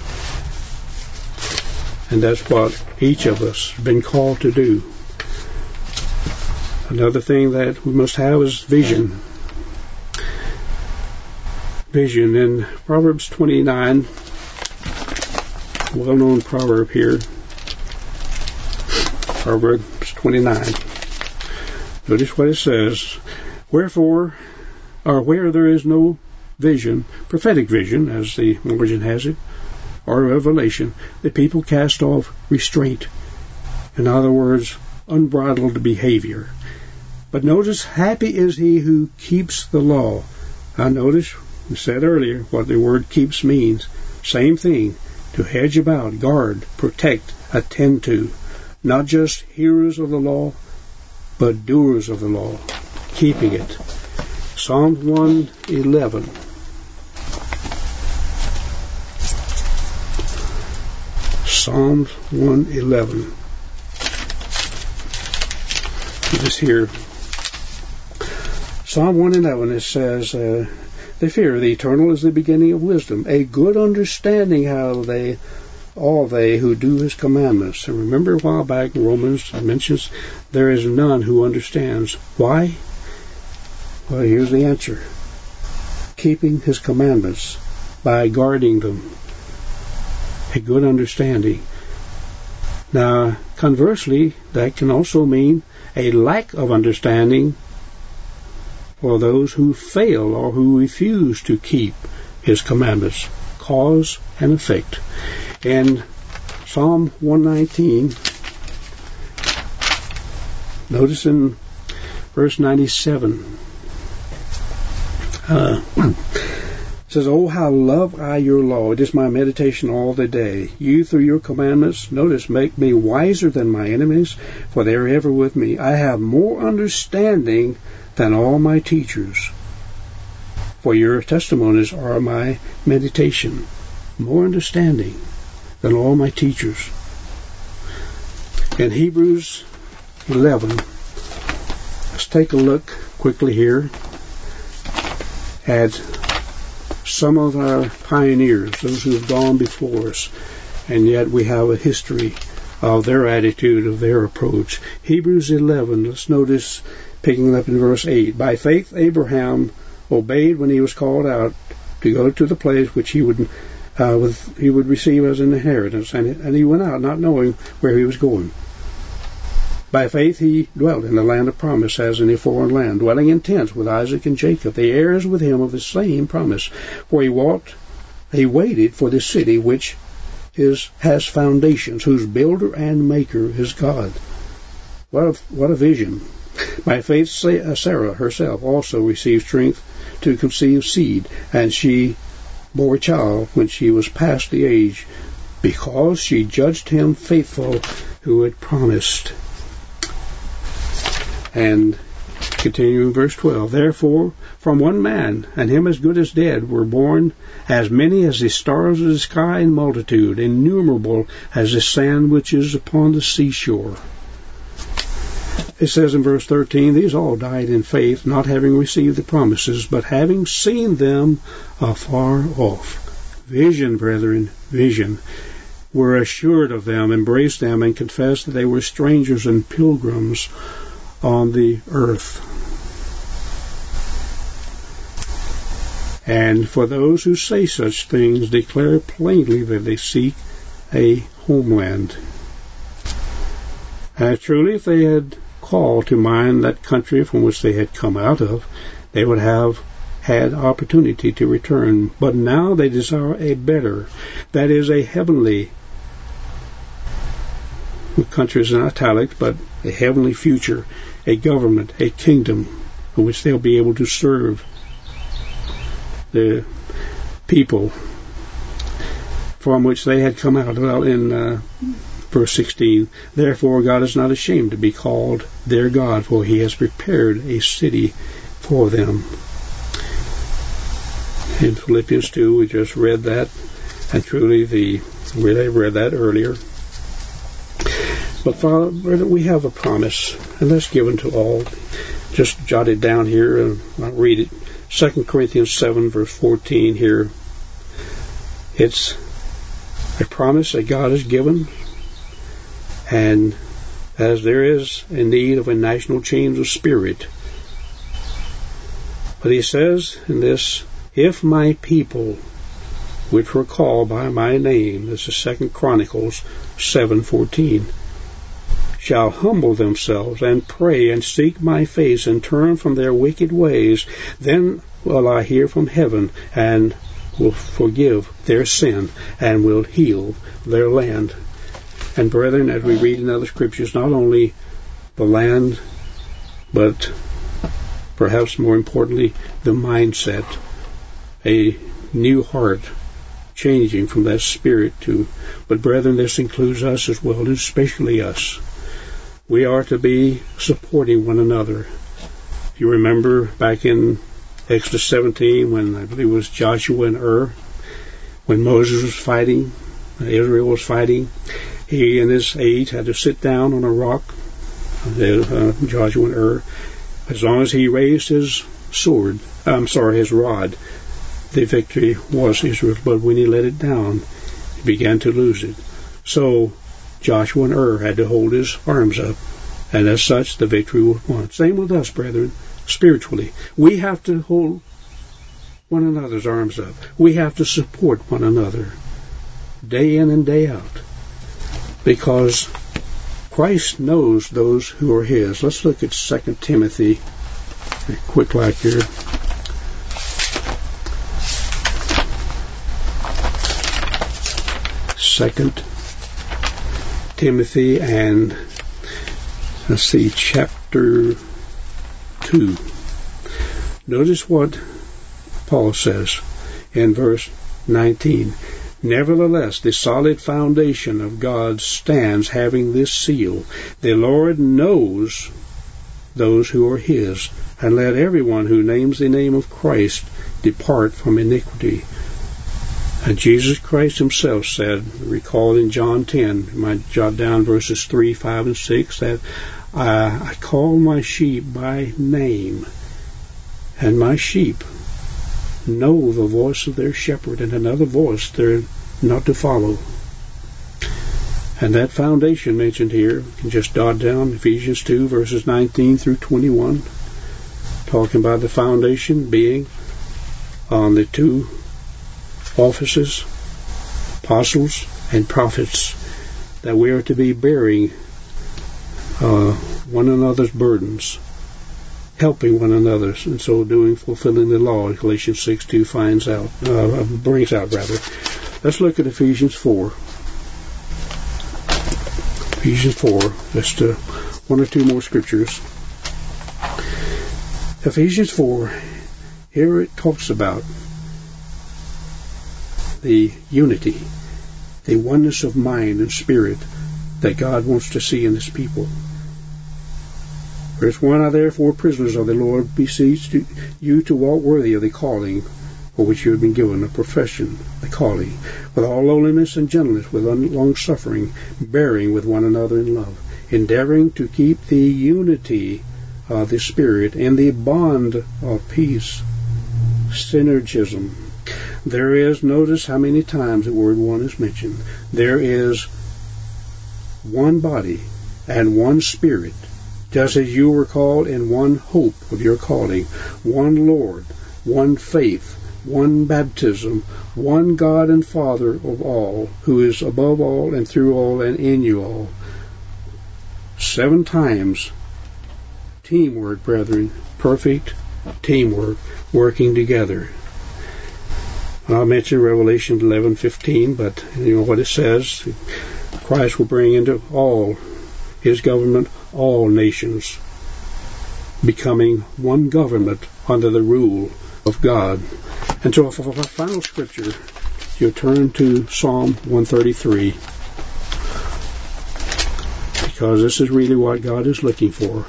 And that's what each of us has been called to do. Another thing that we must have is vision. Vision in Proverbs 29, well-known proverb here. Proverbs 29. Notice what it says. Wherefore, or where there is no vision, prophetic vision, as the origin has it, or revelation, the people cast off restraint. In other words, unbridled behavior. But notice, happy is he who keeps the law. Now notice, we said earlier what the word keeps means. Same thing. To hedge about, guard, protect, attend to. Not just hearers of the law, but doers of the law. Keeping it. Psalm 111. Psalms 111. It is here. Psalm 111, it says, the fear of the eternal is the beginning of wisdom. A good understanding have all they who do his commandments. And remember a while back in Romans, it mentions there is none who understands. Why? Well, here's the answer. Keeping his commandments by guarding them. A good understanding. Now, conversely, that can also mean a lack of understanding for those who fail or who refuse to keep his commandments. Cause and effect. In Psalm 119, notice in verse 97, it says, "Oh, how love I your law. It is my meditation all the day. You, through your commandments, notice, make me wiser than my enemies, for they are ever with me. I have more understanding than all my teachers. For your testimonies are my meditation." More understanding than all my teachers. In Hebrews 11, let's take a look quickly here at some of our pioneers, those who have gone before us, and yet we have a history of their attitude, of their approach. Hebrews 11, let's notice, picking up in verse 8, "By faith Abraham obeyed when he was called out to go to the place which he would receive as an inheritance, and he went out not knowing where he was going. By faith he dwelt in the land of promise as in a foreign land, dwelling in tents with Isaac and Jacob, the heirs with him of the same promise. For he waited for the city which has foundations, whose builder and maker is God. What a vision. By faith, Sarah herself also received strength to conceive seed, and she bore a child when she was past the age, because she judged him faithful who had promised. And continuing verse 12, therefore from one man, and him as good as dead, were born as many as the stars of the sky in multitude, innumerable as the sand which is upon the seashore. It says in verse 13, these all died in faith, not having received the promises, but having seen them afar off. Vision, brethren, vision. Were assured of them, embraced them, and confessed that they were strangers and pilgrims on the earth. And for those who say such things, declare plainly that they seek a homeland. And truly, if they had called to mind that country from which they had come out of, they would have had opportunity to return. But now they desire a better, that is, a heavenly, the country is in italics, but a heavenly future, a government, a kingdom, in which they'll be able to serve the people from which they had come out. Well, in verse 16, therefore God is not ashamed to be called their God, for he has prepared a city for them. In Philippians 2, we just read that, and truly we read that earlier. But Father, brother, we have a promise, and that's given to all. Just jot it down here, and I'll read it. 2 Corinthians 7, verse 14 here. It's a promise that God has given, and as there is a need of a national change of spirit. But he says in this, if my people, which were called by my name, this is 2 Chronicles 7:14, shall humble themselves and pray and seek my face and turn from their wicked ways, then will I hear from heaven and will forgive their sin and will heal their land. And brethren, as we read in other scriptures, not only the land, but perhaps more importantly, the mindset, a new heart changing from that spirit to, but brethren, this includes us as well, especially us. We are to be supporting one another. If you remember back in Exodus 17, when I believe it was Joshua and when Moses was fighting, Israel was fighting, he and his aides had to sit down on a rock, Joshua and as long as he raised his his rod, the victory was Israel's. But when he let it down, he began to lose it. So Joshua and had to hold his arms up, and as such, the victory was won. Same with us, brethren, spiritually. We have to hold one another's arms up. We have to support one another, day in and day out, because Christ knows those who are his. Let's look at 2 Timothy, a quick like here. Second Timothy, and let's see, chapter 2. Notice what Paul says in verse 19. Nevertheless, the solid foundation of God stands, having this seal: the Lord knows those who are his, and let everyone who names the name of Christ depart from iniquity. And Jesus Christ himself said, recall in John 10, you might jot down verses 3, 5, and 6, that I call my sheep by name, and my sheep know the voice of their shepherd, and another voice they're not to follow. And that foundation mentioned here, you can just jot down Ephesians 2, verses 19 through 21, talking about the foundation being on the two offices, apostles and prophets, that we are to be bearing one another's burdens, helping one another, and so doing, fulfilling the law, Galatians 6:2 brings out. Let's look at Ephesians 4. Ephesians 4. Just one or two more scriptures. Ephesians 4, here it talks about the unity, the oneness of mind and spirit that God wants to see in His people. Verse 1, I therefore, prisoners of the Lord, beseech you to walk worthy of the calling for which you have been given, a profession, the calling, with all lowliness and gentleness, with long suffering, bearing with one another in love, endeavoring to keep the unity of the Spirit and the bond of peace. Synergism. There is, notice how many times the word one is mentioned. There is one body and one Spirit, just as you were called in one hope of your calling, one Lord, one faith, one baptism, one God and Father of all, who is above all and through all and in you all. 7 times. Teamwork, brethren. Perfect teamwork, working together. I'll mention Revelation 11:15, but you know what it says. Christ will bring into all His government all nations, becoming one government under the rule of God. And so for our final scripture, you turn to Psalm 133, because this is really what God is looking for.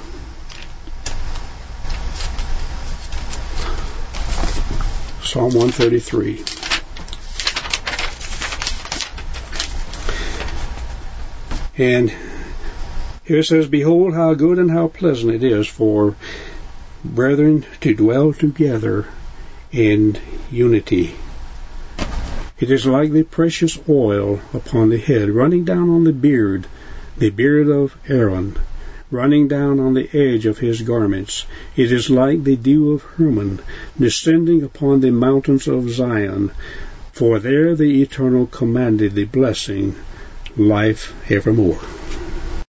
Psalm 133. And here it says, behold how good and how pleasant it is for brethren to dwell together in unity. It is like the precious oil upon the head, running down on the beard of Aaron, running down on the edge of his garments. It is like the dew of Hermon, descending upon the mountains of Zion. For there the Eternal commanded the blessing, life evermore.